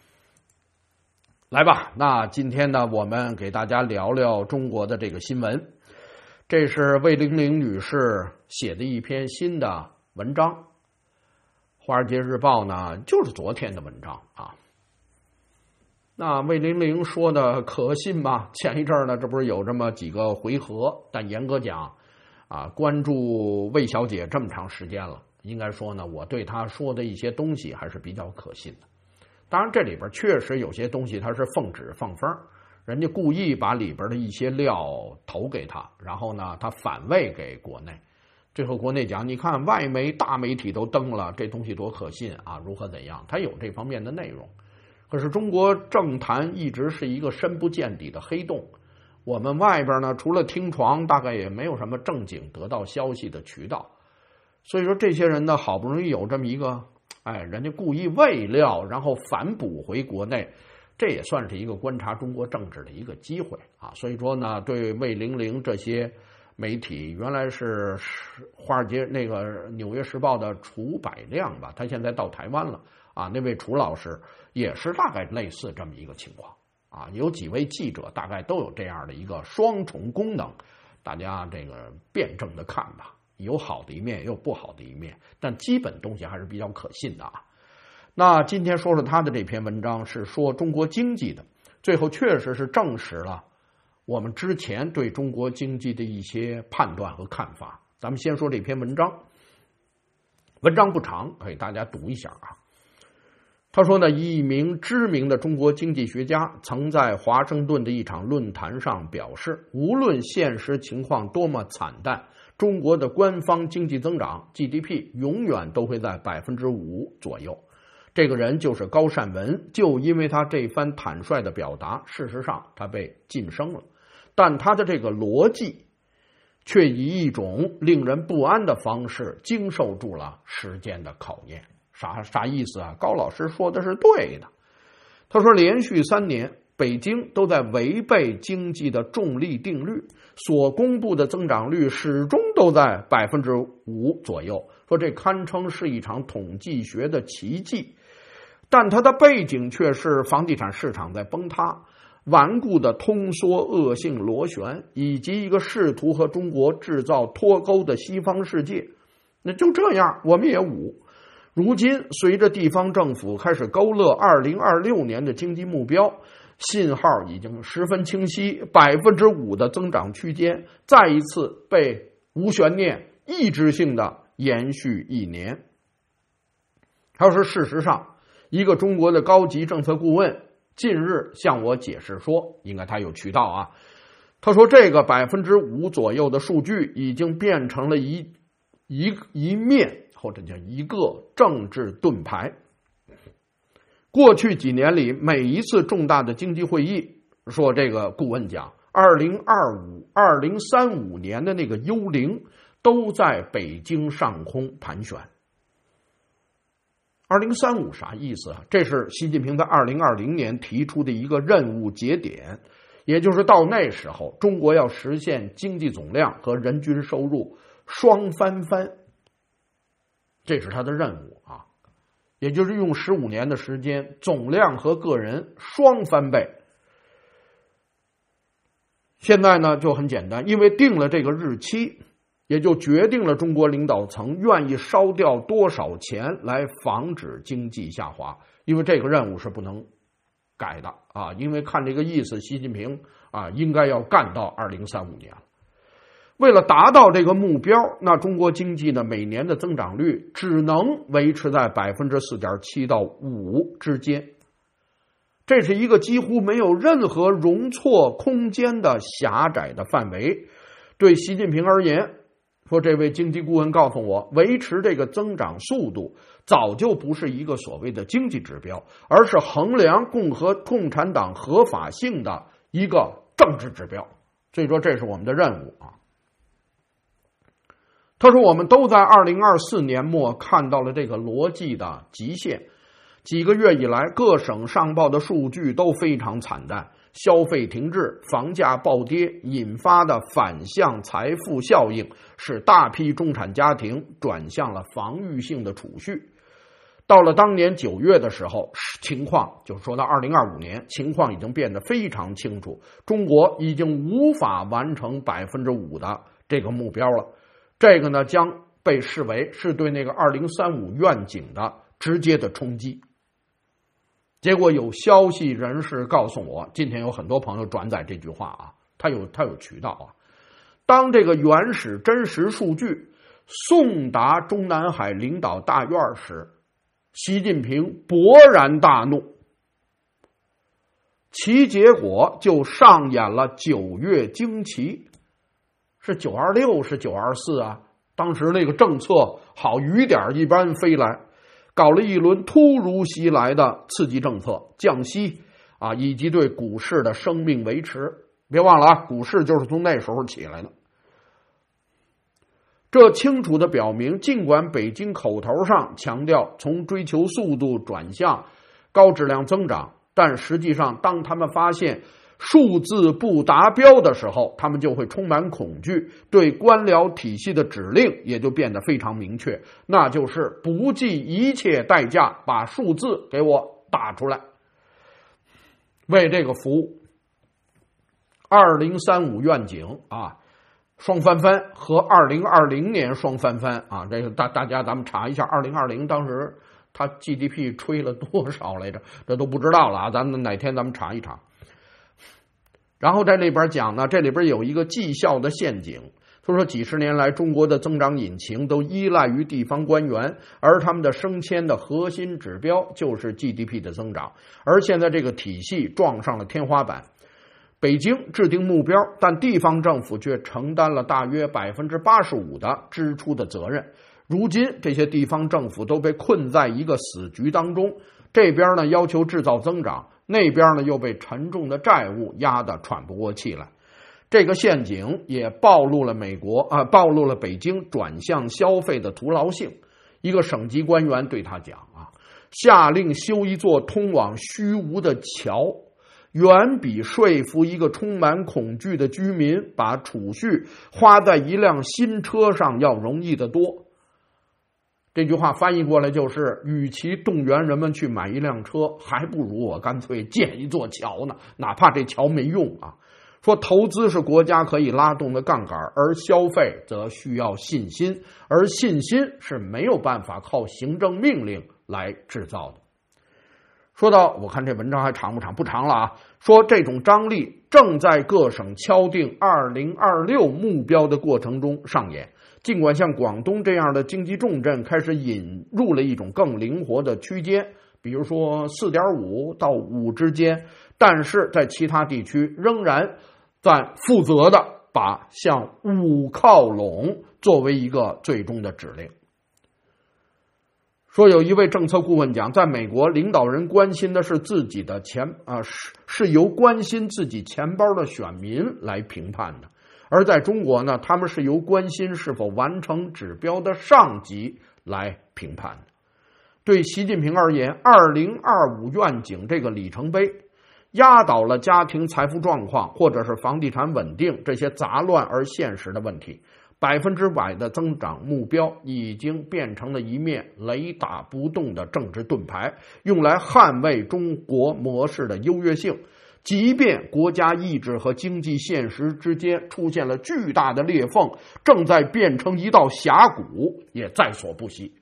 来吧，那今天呢，我们给大家聊聊中国的这个新闻。这是魏玲玲女士写的一篇新的文章，《华尔街日报》呢，就是昨天的文章啊。那魏玲玲说的可信吗？前一阵呢，这不是有这么几个回合，但严格讲啊，关注魏小姐这么长时间了，应该说呢，我对她说的一些东西还是比较可信的。当然，这里边确实有些东西它是奉旨放风，人家故意把里边的一些料投给他，然后呢，他反喂给国内。最后国内讲，你看外媒大媒体都登了，这东西多可信啊，如何怎样？它有这方面的内容。可是中国政坛一直是一个深不见底的黑洞，我们外边呢，除了听床，大概也没有什么正经得到消息的渠道。所以说，这些人呢，好不容易有这么一个，哎，人家故意喂料，然后反哺回国内，这也算是一个观察中国政治的一个机会啊。所以说呢，对魏玲玲这些媒体，原来是华尔街那个《纽约时报》的楚百亮吧，他现在到台湾了啊。那位楚老师也是大概类似这么一个情况啊。有几位记者大概都有这样的一个双重功能，大家这个辩证的看吧，有好的一面，也有不好的一面，但基本东西还是比较可信的啊。那今天说说他的这篇文章是说中国经济的，最后确实是证实了我们之前对中国经济的一些判断和看法。咱们先说这篇文章，文章不长，可以大家读一下啊。他说呢，一名知名的中国经济学家曾在华盛顿的一场论坛上表示，无论现实情况多么惨淡，中国的官方经济增长 G D P 永远都会在百分之五左右。这个人就是高善文，就因为他这番坦率的表达，事实上他被晋升了，但他的这个逻辑却以一种令人不安的方式经受住了时间的考验。啥啥意思啊？高老师说的是对的。他说，连续三年北京都在违背经济的重力定律，所公布的增长率始终都在百分之五左右，说这堪称是一场统计学的奇迹。但它的背景却是房地产市场在崩塌，顽固的通缩恶性螺旋，以及一个试图和中国制造脱钩的西方世界。那就这样，我们也捂。如今随着地方政府开始勾勒二零二六年的经济目标，信号已经十分清晰，百分之五的增长区间再一次被无悬念抑制性的延续一年。他说，事实上一个中国的高级政策顾问近日向我解释说，应该他有渠道啊，他说这个百分之五左右的数据已经变成了一一一面或者叫一个政治盾牌。过去几年里，每一次重大的经济会议，说这个顾问讲二零二五、二零三五年的那个幽灵都在北京上空盘旋。二零三五啥意思啊？这是习近平在二零二零年提出的一个任务节点，也就是到那时候，中国要实现经济总量和人均收入双翻番，这是他的任务啊，也就是用十五年的时间，总量和个人双翻倍。现在呢就很简单，因为定了这个日期， 也就决定了中国领导层愿意烧掉多少钱来防止经济下滑，因为这个任务是不能改的啊，因为看这个意思，习近平啊应该要干到二零三五年了。为了达到这个目标，那中国经济呢每年的增长率只能维持在 百分之四点七 到五之间，这是一个几乎没有任何容错空间的狭窄的范围。对习近平而言，说这位经济顾问告诉我，维持这个增长速度早就不是一个所谓的经济指标，而是衡量共和共产党合法性的一个政治指标。所以说这是我们的任务啊。他说我们都在二零二四年末看到了这个逻辑的极限，几个月以来各省上报的数据都非常惨淡，消费停滞，房价暴跌引发的反向财富效应使大批中产家庭转向了防御性的储蓄。到了当年九月的时候，情况就是说到二零二五年，情况已经变得非常清楚，中国已经无法完成 百分之五 的这个目标了。这个呢将被视为是对那个二零三五愿景的直接的冲击。结果有消息人士告诉我，今天有很多朋友转载这句话啊，他有他有渠道啊。当这个原始真实数据送达中南海领导大院时，习近平勃然大怒，其结果就上演了九月惊奇。是九二六是九二四啊，当时那个政策好雨点一般飞来，搞了一轮突如其来的刺激政策，降息啊，以及对股市的生命维持。别忘了啊，股市就是从那时候起来的。这清楚地表明，尽管北京口头上强调从追求速度转向高质量增长，但实际上当他们发现数字不达标的时候，他们就会充满恐惧，对官僚体系的指令也就变得非常明确，那就是不计一切代价把数字给我打出来，为这个服务。二零三五愿景啊，双翻番和二零二零年双翻番啊，这个大大家咱们查一下，二零二零当时它 G D P 吹了多少来着？这都不知道了啊，咱们哪天咱们查一查。然后在里边讲呢，这里边有一个绩效的陷阱，他说几十年来中国的增长引擎都依赖于地方官员，而他们的升迁的核心指标就是 G D P 的增长，而现在这个体系撞上了天花板，北京制定目标，但地方政府却承担了大约 百分之八十五 的支出的责任。如今这些地方政府都被困在一个死局当中，这边呢要求制造增长，那边呢又被沉重的债务压得喘不过气来。这个陷阱也暴露了美国啊，暴露了北京转向消费的徒劳性。一个省级官员对他讲啊，下令修一座通往虚无的桥，远比说服一个充满恐惧的居民把储蓄花在一辆新车上要容易得多。这句话翻译过来就是，与其动员人们去买一辆车，还不如我干脆建一座桥呢，哪怕这桥没用啊。说投资是国家可以拉动的杠杆，而消费则需要信心，而信心是没有办法靠行政命令来制造的。说到，我看这文章还长不长？不长了啊。说这种张力正在各省敲定二零二六目标的过程中上演。尽管像广东这样的经济重镇开始引入了一种更灵活的区间，比如说 四点五 到五之间，但是在其他地区仍然在负责的把向五靠拢作为一个最终的指令。说有一位政策顾问讲，在美国领导人关心的是自己的钱啊，是是由关心自己钱包的选民来评判的。而在中国呢，他们是由关心是否完成指标的上级来评判的。对习近平而言，二零二五愿景这个里程碑压倒了家庭财富状况或者是房地产稳定这些杂乱而现实的问题，百分之百的增长目标已经变成了一面雷打不动的政治盾牌，用来捍卫中国模式的优越性。 即便国家意志和经济现实之间出现了巨大的裂缝，正在变成一道峡谷，也在所不惜。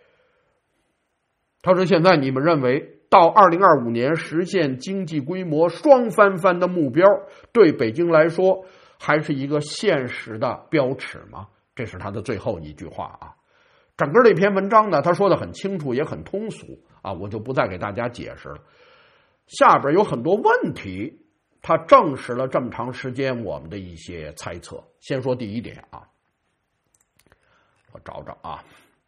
他说现在你们认为到二零二五年实现经济规模双翻番的目标，对北京来说还是一个现实的标尺吗？这是他的最后一句话啊。整个这篇文章呢，他说的很清楚，也很通俗啊，我就不再给大家解释了。下边有很多问题，他证实了这么长时间我们的一些猜测。先说第一点啊，我找找啊，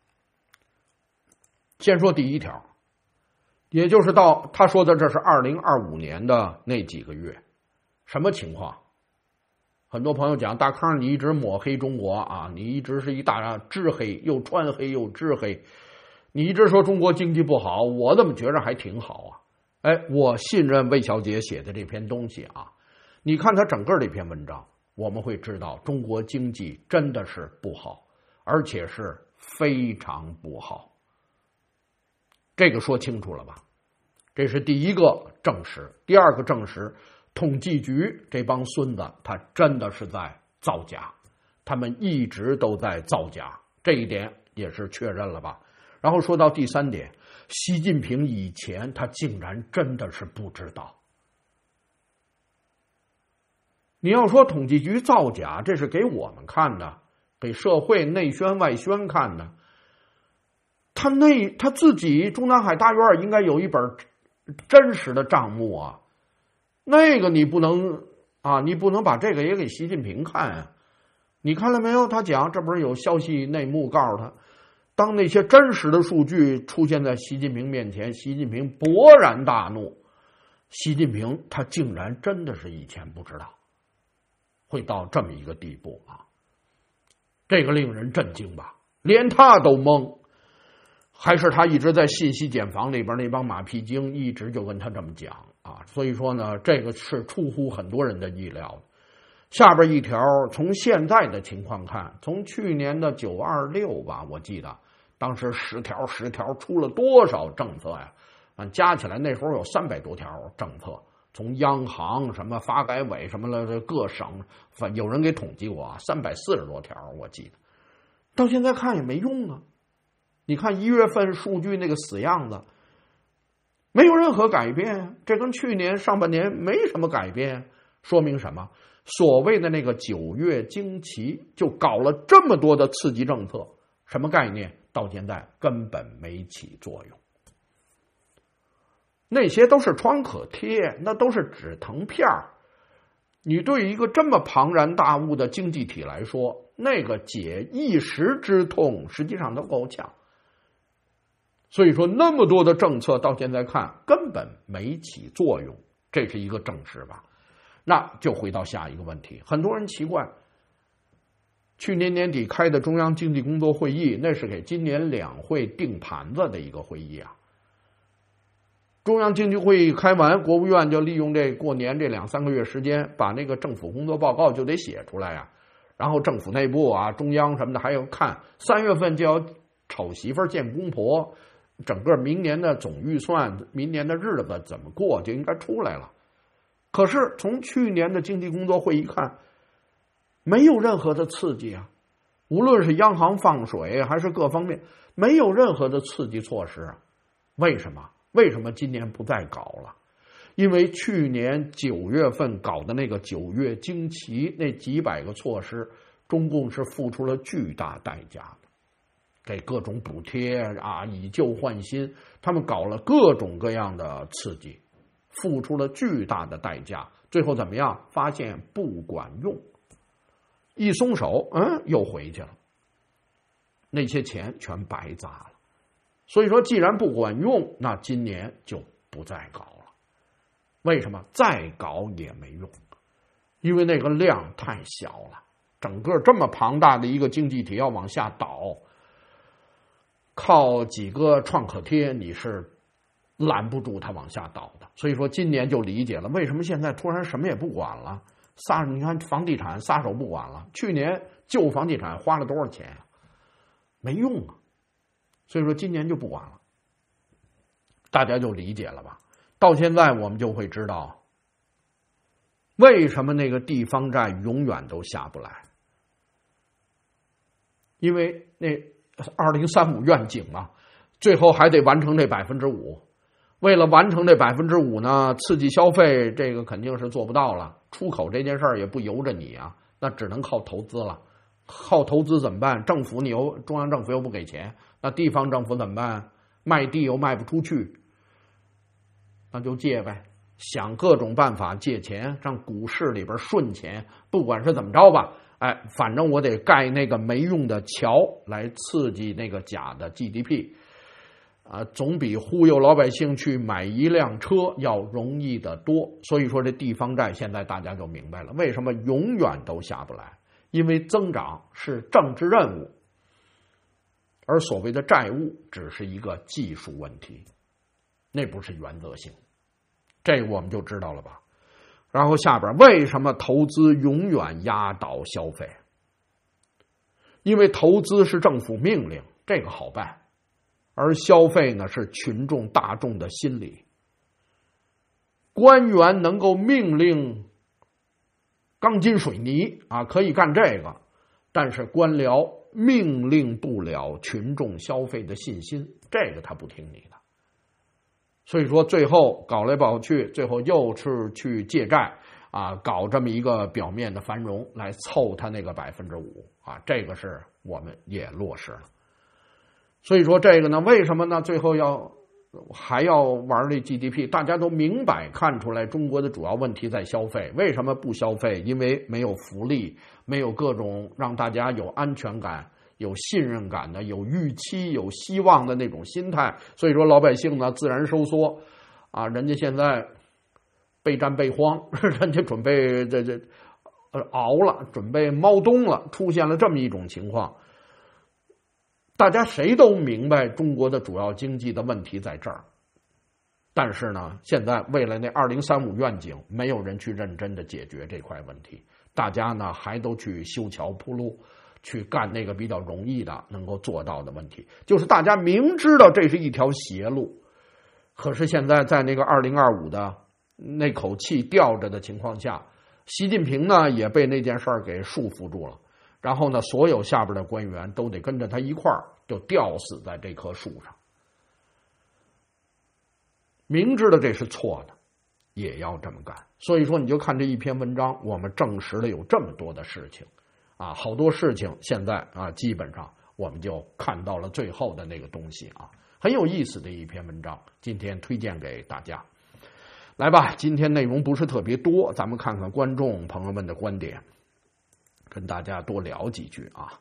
先说第一条，也就是到他说的这是二零二五年的那几个月，什么情况？很多朋友讲，大康你一直抹黑中国啊，你一直是一大支黑，又穿黑又支黑，你一直说中国经济不好，我怎么觉着还挺好啊？哎，我信任魏小姐写的这篇东西啊，你看他整个这篇文章，我们会知道中国经济真的是不好，而且是非常不好。这个说清楚了吧？这是第一个证实。第二个证实，统计局这帮孙子他真的是在造假，他们一直都在造假，这一点也是确认了吧。然后说到第三点，习近平以前他竟然真的是不知道。你要说统计局造假，这是给我们看的，给社会内宣外宣看的。他那他自己中南海大院应该有一本真实的账目啊，那个你不能啊，你不能把这个也给习近平看啊。你看了没有？他讲这不是有消息内幕告诉他，当那些真实的数据出现在习近平面前，习近平勃然大怒。习近平他竟然真的是以前不知道，会到这么一个地步啊！这个令人震惊吧，连他都懵。还是他一直在信息茧房里边，那帮马屁精一直就跟他这么讲啊，所以说呢，这个是出乎很多人的意料。下边一条，从现在的情况看，从去年的九二六吧，我记得当时十条十条出了多少政策呀？啊，加起来那时候有三百多条政策，从央行什么发改委什么了，各省反有人给统计过啊，三百四十多条，我记得。到现在看也没用啊。你看一月份数据那个死样子，没有任何改变，这跟去年上半年没什么改变，说明什么？所谓的那个九月惊奇就搞了这么多的刺激政策，什么概念？到现在根本没起作用。那些都是创可贴，那都是止疼片儿。你对于一个这么庞然大物的经济体来说，那个解一时之痛实际上都够呛。所以说那么多的政策到现在看根本没起作用，这是一个证实吧。那就回到下一个问题，很多人奇怪，去年年底开的中央经济工作会议，那是给今年两会定盘子的一个会议啊。中央经济会议开完，国务院就利用这过年这两三个月时间，把那个政府工作报告就得写出来啊。然后政府内部啊、中央什么的还要看，三月份就要瞅媳妇见公婆，整个明年的总预算，明年的日子怎么过就应该出来了。可是从去年的经济工作会议看，没有任何的刺激啊，无论是央行放水还是各方面，没有任何的刺激措施啊。为什么？为什么今年不再搞了？因为去年九月份搞的那个九月惊奇那几百个措施，中共是付出了巨大代价的，给各种补贴啊，以旧换新，他们搞了各种各样的刺激，付出了巨大的代价，最后怎么样？发现不管用，一松手，嗯，又回去了，那些钱全白砸了。所以说，既然不管用，那今年就不再搞了。为什么？再搞也没用，因为那个量太小了，整个这么庞大的一个经济体要往下倒，靠几个创可贴你是拦不住它往下倒的。所以说今年就理解了为什么现在突然什么也不管了，撒你看房地产撒手不管了，去年救房地产花了多少钱啊？没用啊。所以说今年就不管了，大家就理解了吧。到现在我们就会知道， 为什么那个地方债永远都下不来？因为那二零三五愿景啊，最后还得完成这百分之五。为了完成这百分之五呢，刺激消费这个肯定是做不到了。出口这件事儿也不由着你啊，那只能靠投资了。靠投资怎么办？政府你又中央政府又不给钱，那地方政府怎么办？卖地又卖不出去，那就借呗，想各种办法借钱，让股市里边顺钱，不管是怎么着吧，哎，反正我得盖那个没用的桥来刺激那个假的 G D P。啊，总比忽悠老百姓去买一辆车要容易得多。所以说这地方债现在大家就明白了，为什么永远都下不来，因为增长是政治任务，而所谓的债务只是一个技术问题，那不是原则性，这个我们就知道了吧。然后下边为什么投资永远压倒消费？因为投资是政府命令，这个好办，而消费呢是群众大众的心理。官员能够命令钢筋水泥啊，可以干这个，但是官僚命令不了群众消费的信心，这个他不听你的。所以说最后搞来搞去，最后又是去借债啊，搞这么一个表面的繁荣来凑他那个百分之五啊，这个是我们也落实了。所以说这个呢，为什么呢？最后要还要玩这 G D P？ 大家都明白看出来，中国的主要问题在消费。为什么不消费？因为没有福利，没有各种让大家有安全感、有信任感的、有预期、有希望的那种心态。所以说老百姓呢自然收缩啊，人家现在备战备荒，人家准备这这呃熬了，准备猫冬了，出现了这么一种情况。大家谁都明白中国的主要经济的问题在这儿，但是呢，现在为了那二零三五愿景，没有人去认真的解决这块问题，大家呢还都去修桥铺路，去干那个比较容易的能够做到的问题，就是大家明知道这是一条邪路，可是现在在那个二零二五的那口气吊着的情况下，习近平呢也被那件事儿给束缚住了。然后呢，所有下边的官员都得跟着他一块儿就吊死在这棵树上。明知道这是错的，也要这么干。所以说，你就看这一篇文章，我们证实了有这么多的事情，啊，好多事情现在啊，基本上我们就看到了最后的那个东西啊，很有意思的一篇文章，今天推荐给大家。来吧，今天内容不是特别多，咱们看看观众朋友们的观点。跟大家多聊几句啊！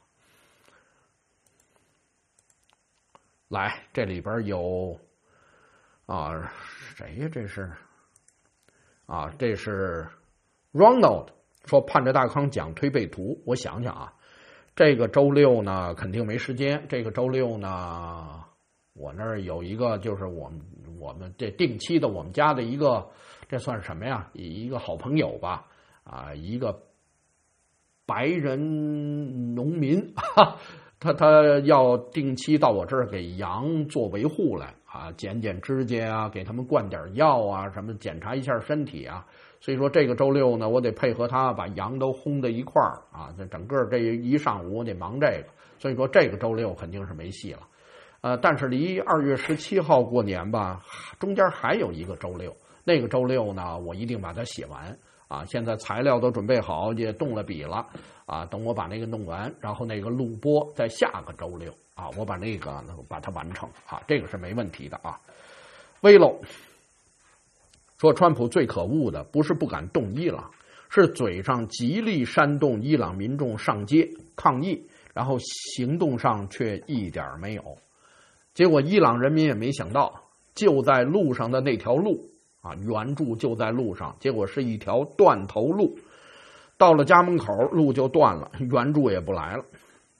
来，这里边有啊，谁呀？这是啊，这是 Ronald 说盼着大康讲推背图。我想想啊，这个周六呢肯定没时间。这个周六呢，我那儿有一个，就是我们我们这定期的我们家的一个，这算什么呀？一个好朋友吧，啊，一个。白人农民，哈，他他要定期到我这儿给羊做维护来啊，剪剪指甲啊，给他们灌点药啊，什么检查一下身体啊。所以说这个周六呢，我得配合他把羊都轰在一块儿啊，这整个这一上午我得忙这个。所以说这个周六肯定是没戏了，呃，但是离二月十七号过年吧，中间还有一个周六，那个周六呢，我一定把它写完。啊，现在材料都准备好，也动了笔了啊！等我把那个弄完，然后那个录播在下个周六啊，我把那个把它完成啊，这个是没问题的啊。威喽说，川普最可恶的不是不敢动伊朗，是嘴上极力煽动伊朗民众上街抗议，然后行动上却一点没有。结果伊朗人民也没想到，就在路上的那条路。啊，援助就在路上，结果是一条断头路，到了家门口路就断了，援助也不来了。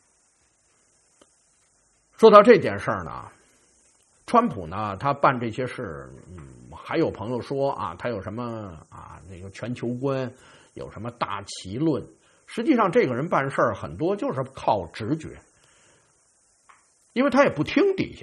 说到这件事儿呢，川普呢他办这些事，嗯，还有朋友说啊，他有什么啊那个全球观，有什么大旗论，实际上这个人办事儿很多就是靠直觉，因为他也不听底下的。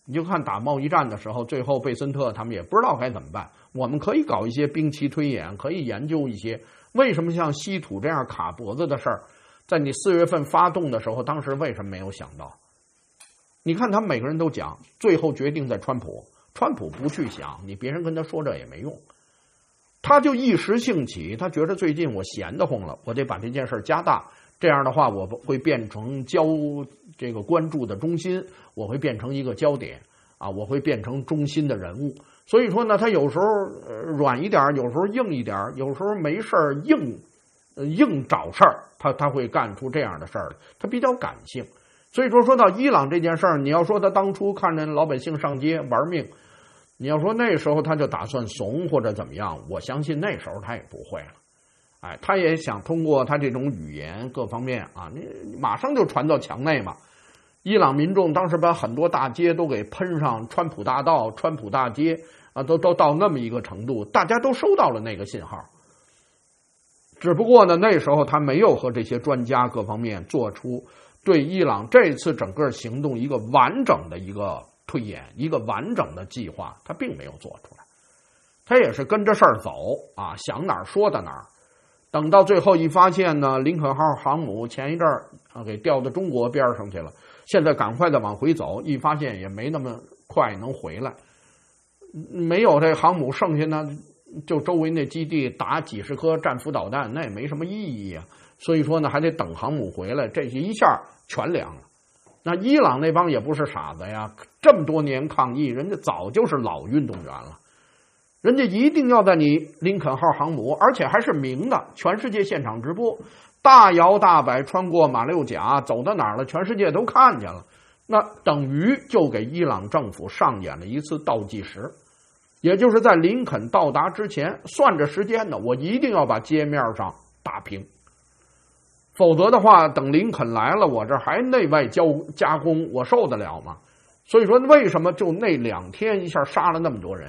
你就看打贸易战的时候，最后贝森特他们也不知道该怎么办。我们可以搞一些兵棋推演，可以研究一些为什么像稀土这样卡脖子的事儿，在你四月份发动的时候，当时为什么没有想到？你看他们每个人都讲，最后决定在川普，川普不去想，你别人跟他说这也没用，他就一时兴起，他觉得最近我闲得慌了，我得把这件事加大，这样的话我会变成焦这个关注的中心，我会变成一个焦点啊，我会变成中心的人物。所以说呢，他有时候软一点，有时候硬一点，有时候没事硬硬找事儿，他他会干出这样的事儿，他比较感性。所以说说到伊朗这件事儿，你要说他当初看着老百姓上街玩命，你要说那时候他就打算怂或者怎么样，我相信那时候他也不会了。哎，他也想通过他这种语言各方面啊，你马上就传到墙内嘛。伊朗民众当时把很多大街都给喷上川普大道、川普大街啊，都都到那么一个程度，大家都收到了那个信号。只不过呢，那时候他没有和这些专家各方面做出对伊朗这次整个行动一个完整的一个推演，一个完整的计划，他并没有做出来。他也是跟着事儿走啊，想哪儿说到哪儿。等到最后一发现呢，林肯号航母前一阵儿啊给调到中国边上去了，现在赶快的往回走，一发现也没那么快能回来，没有这航母，剩下呢就周围那基地打几十颗战斧导弹，那也没什么意义啊。所以说呢，还得等航母回来，这一下全凉了。那伊朗那帮也不是傻子呀，这么多年抗议，人家早就是老运动员了。人家一定要在你林肯号航母，而且还是明的，全世界现场直播，大摇大摆穿过马六甲，走到哪儿了，全世界都看见了。那等于就给伊朗政府上演了一次倒计时，也就是在林肯到达之前，算着时间呢，我一定要把街面上打平，否则的话，等林肯来了，我这还内外交加工，我受得了吗？所以说，为什么就那两天一下杀了那么多人？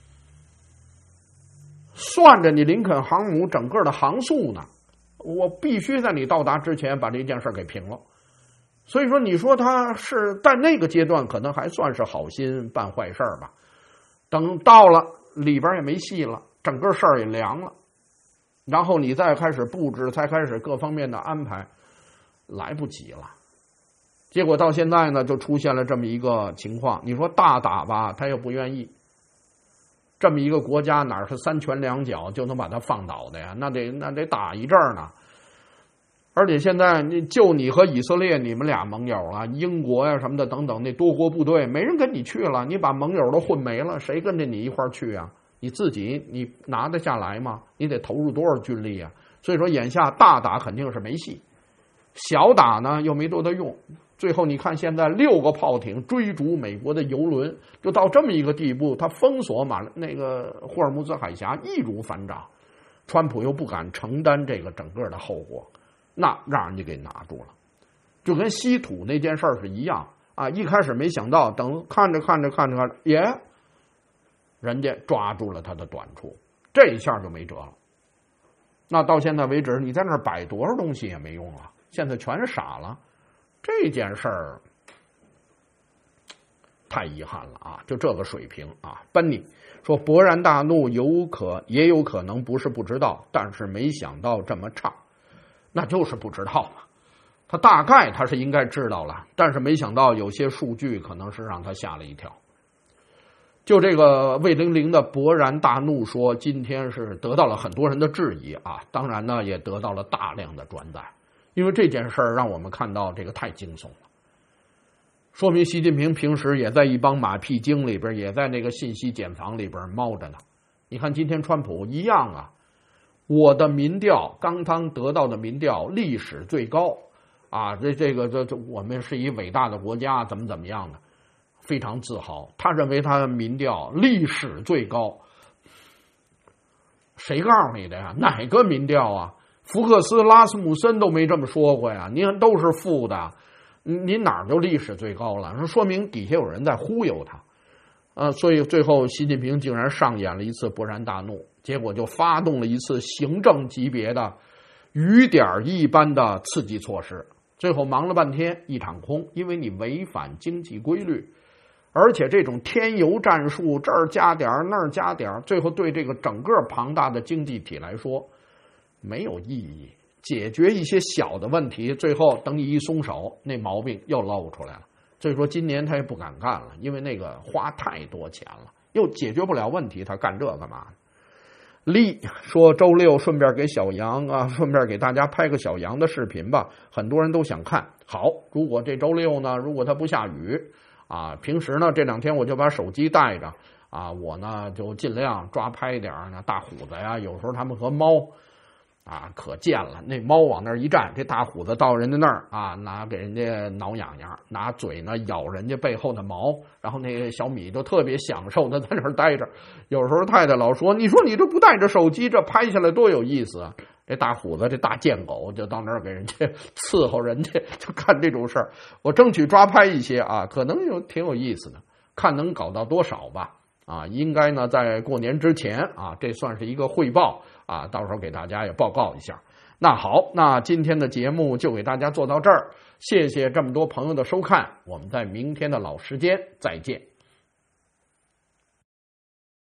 算着你林肯航母整个的航速呢，我必须在你到达之前把这件事给平了。所以说，你说他是在那个阶段可能还算是好心办坏事吧，等到了里边也没戏了，整个事儿也凉了，然后你再开始布置，才开始各方面的安排，来不及了。结果到现在呢，就出现了这么一个情况。你说大打吧，他又不愿意。这么一个国家哪是三拳两脚就能把它放倒的呀？那得那得打一阵儿呢。而且现在你就你和以色列，你们俩盟友了，英国呀什么的等等，那多国部队没人跟你去了，你把盟友都混没了，谁跟着你一块儿去啊？你自己你拿得下来吗？你得投入多少军力啊？所以说眼下大打肯定是没戏，小打呢又没多大用。最后你看现在六个炮艇追逐美国的油轮，就到这么一个地步，他封锁马那个霍尔木兹海峡易如反掌，川普又不敢承担这个整个的后果，那让人家给拿住了。就跟稀土那件事是一样啊，一开始没想到，等看着看着看着看着，耶，人家抓住了他的短处，这一下就没辙了。那到现在为止，你在那儿摆多少东西也没用了，现在全傻了。这件事儿太遗憾了啊！就这个水平啊，班尼说勃然大怒，有可也有可能不是不知道，但是没想到这么差，那就是不知道嘛。他大概他是应该知道了，但是没想到有些数据可能是让他吓了一跳。就这个魏玲玲的勃然大怒说，今天是得到了很多人的质疑啊，当然呢也得到了大量的转载。因为这件事儿让我们看到这个太惊悚了，说明习近平平时也在一帮马屁精里边，也在那个信息茧房里边猫着呢。你看今天川普一样啊，我的民调刚刚得到的民调历史最高啊，这这个这这我们是一伟大的国家，怎么怎么样的，非常自豪。他认为他的民调历史最高，谁告诉你的呀？哪个民调啊？福克斯、拉斯姆森都没这么说过呀！您都是负的，您哪儿就历史最高了？说明底下有人在忽悠他，呃，所以最后习近平竟然上演了一次勃然大怒，结果就发动了一次行政级别的雨点一般的刺激措施，最后忙了半天一场空，因为你违反经济规律， 而且这种添油战术，这儿加点儿那儿加点儿，最后对这个整个庞大的经济体来说没有意义。解决一些小的问题，最后等你一松手，那毛病又露出来了。所以说今年他也不敢干了，因为那个花太多钱了，又解决不了问题，他干这干嘛？丽说周六顺便给小杨啊，顺便给大家拍个小杨的视频吧，很多人都想看。好，如果这周六呢，如果它不下雨啊，平时呢这两天我就把手机带着啊，我呢就尽量抓拍点那大虎子呀，有时候他们和猫啊可见了，那猫往那儿一站，这大虎子到人家那儿啊，拿给人家挠痒痒，拿嘴呢咬人家背后的毛，然后那个小米就特别享受的在那儿待着。有时候太太老说，你说你这不带着手机，这拍下来多有意思啊！这大虎子这大贱狗就到那儿给人家伺候人家，就干这种事儿。我争取抓拍一些啊，可能有挺有意思的，看能搞到多少吧。啊，应该呢在过年之前啊，这算是一个汇报啊，到时候给大家也报告一下。那好，那今天的节目就给大家做到这儿，谢谢这么多朋友的收看，我们在明天的老时间再见。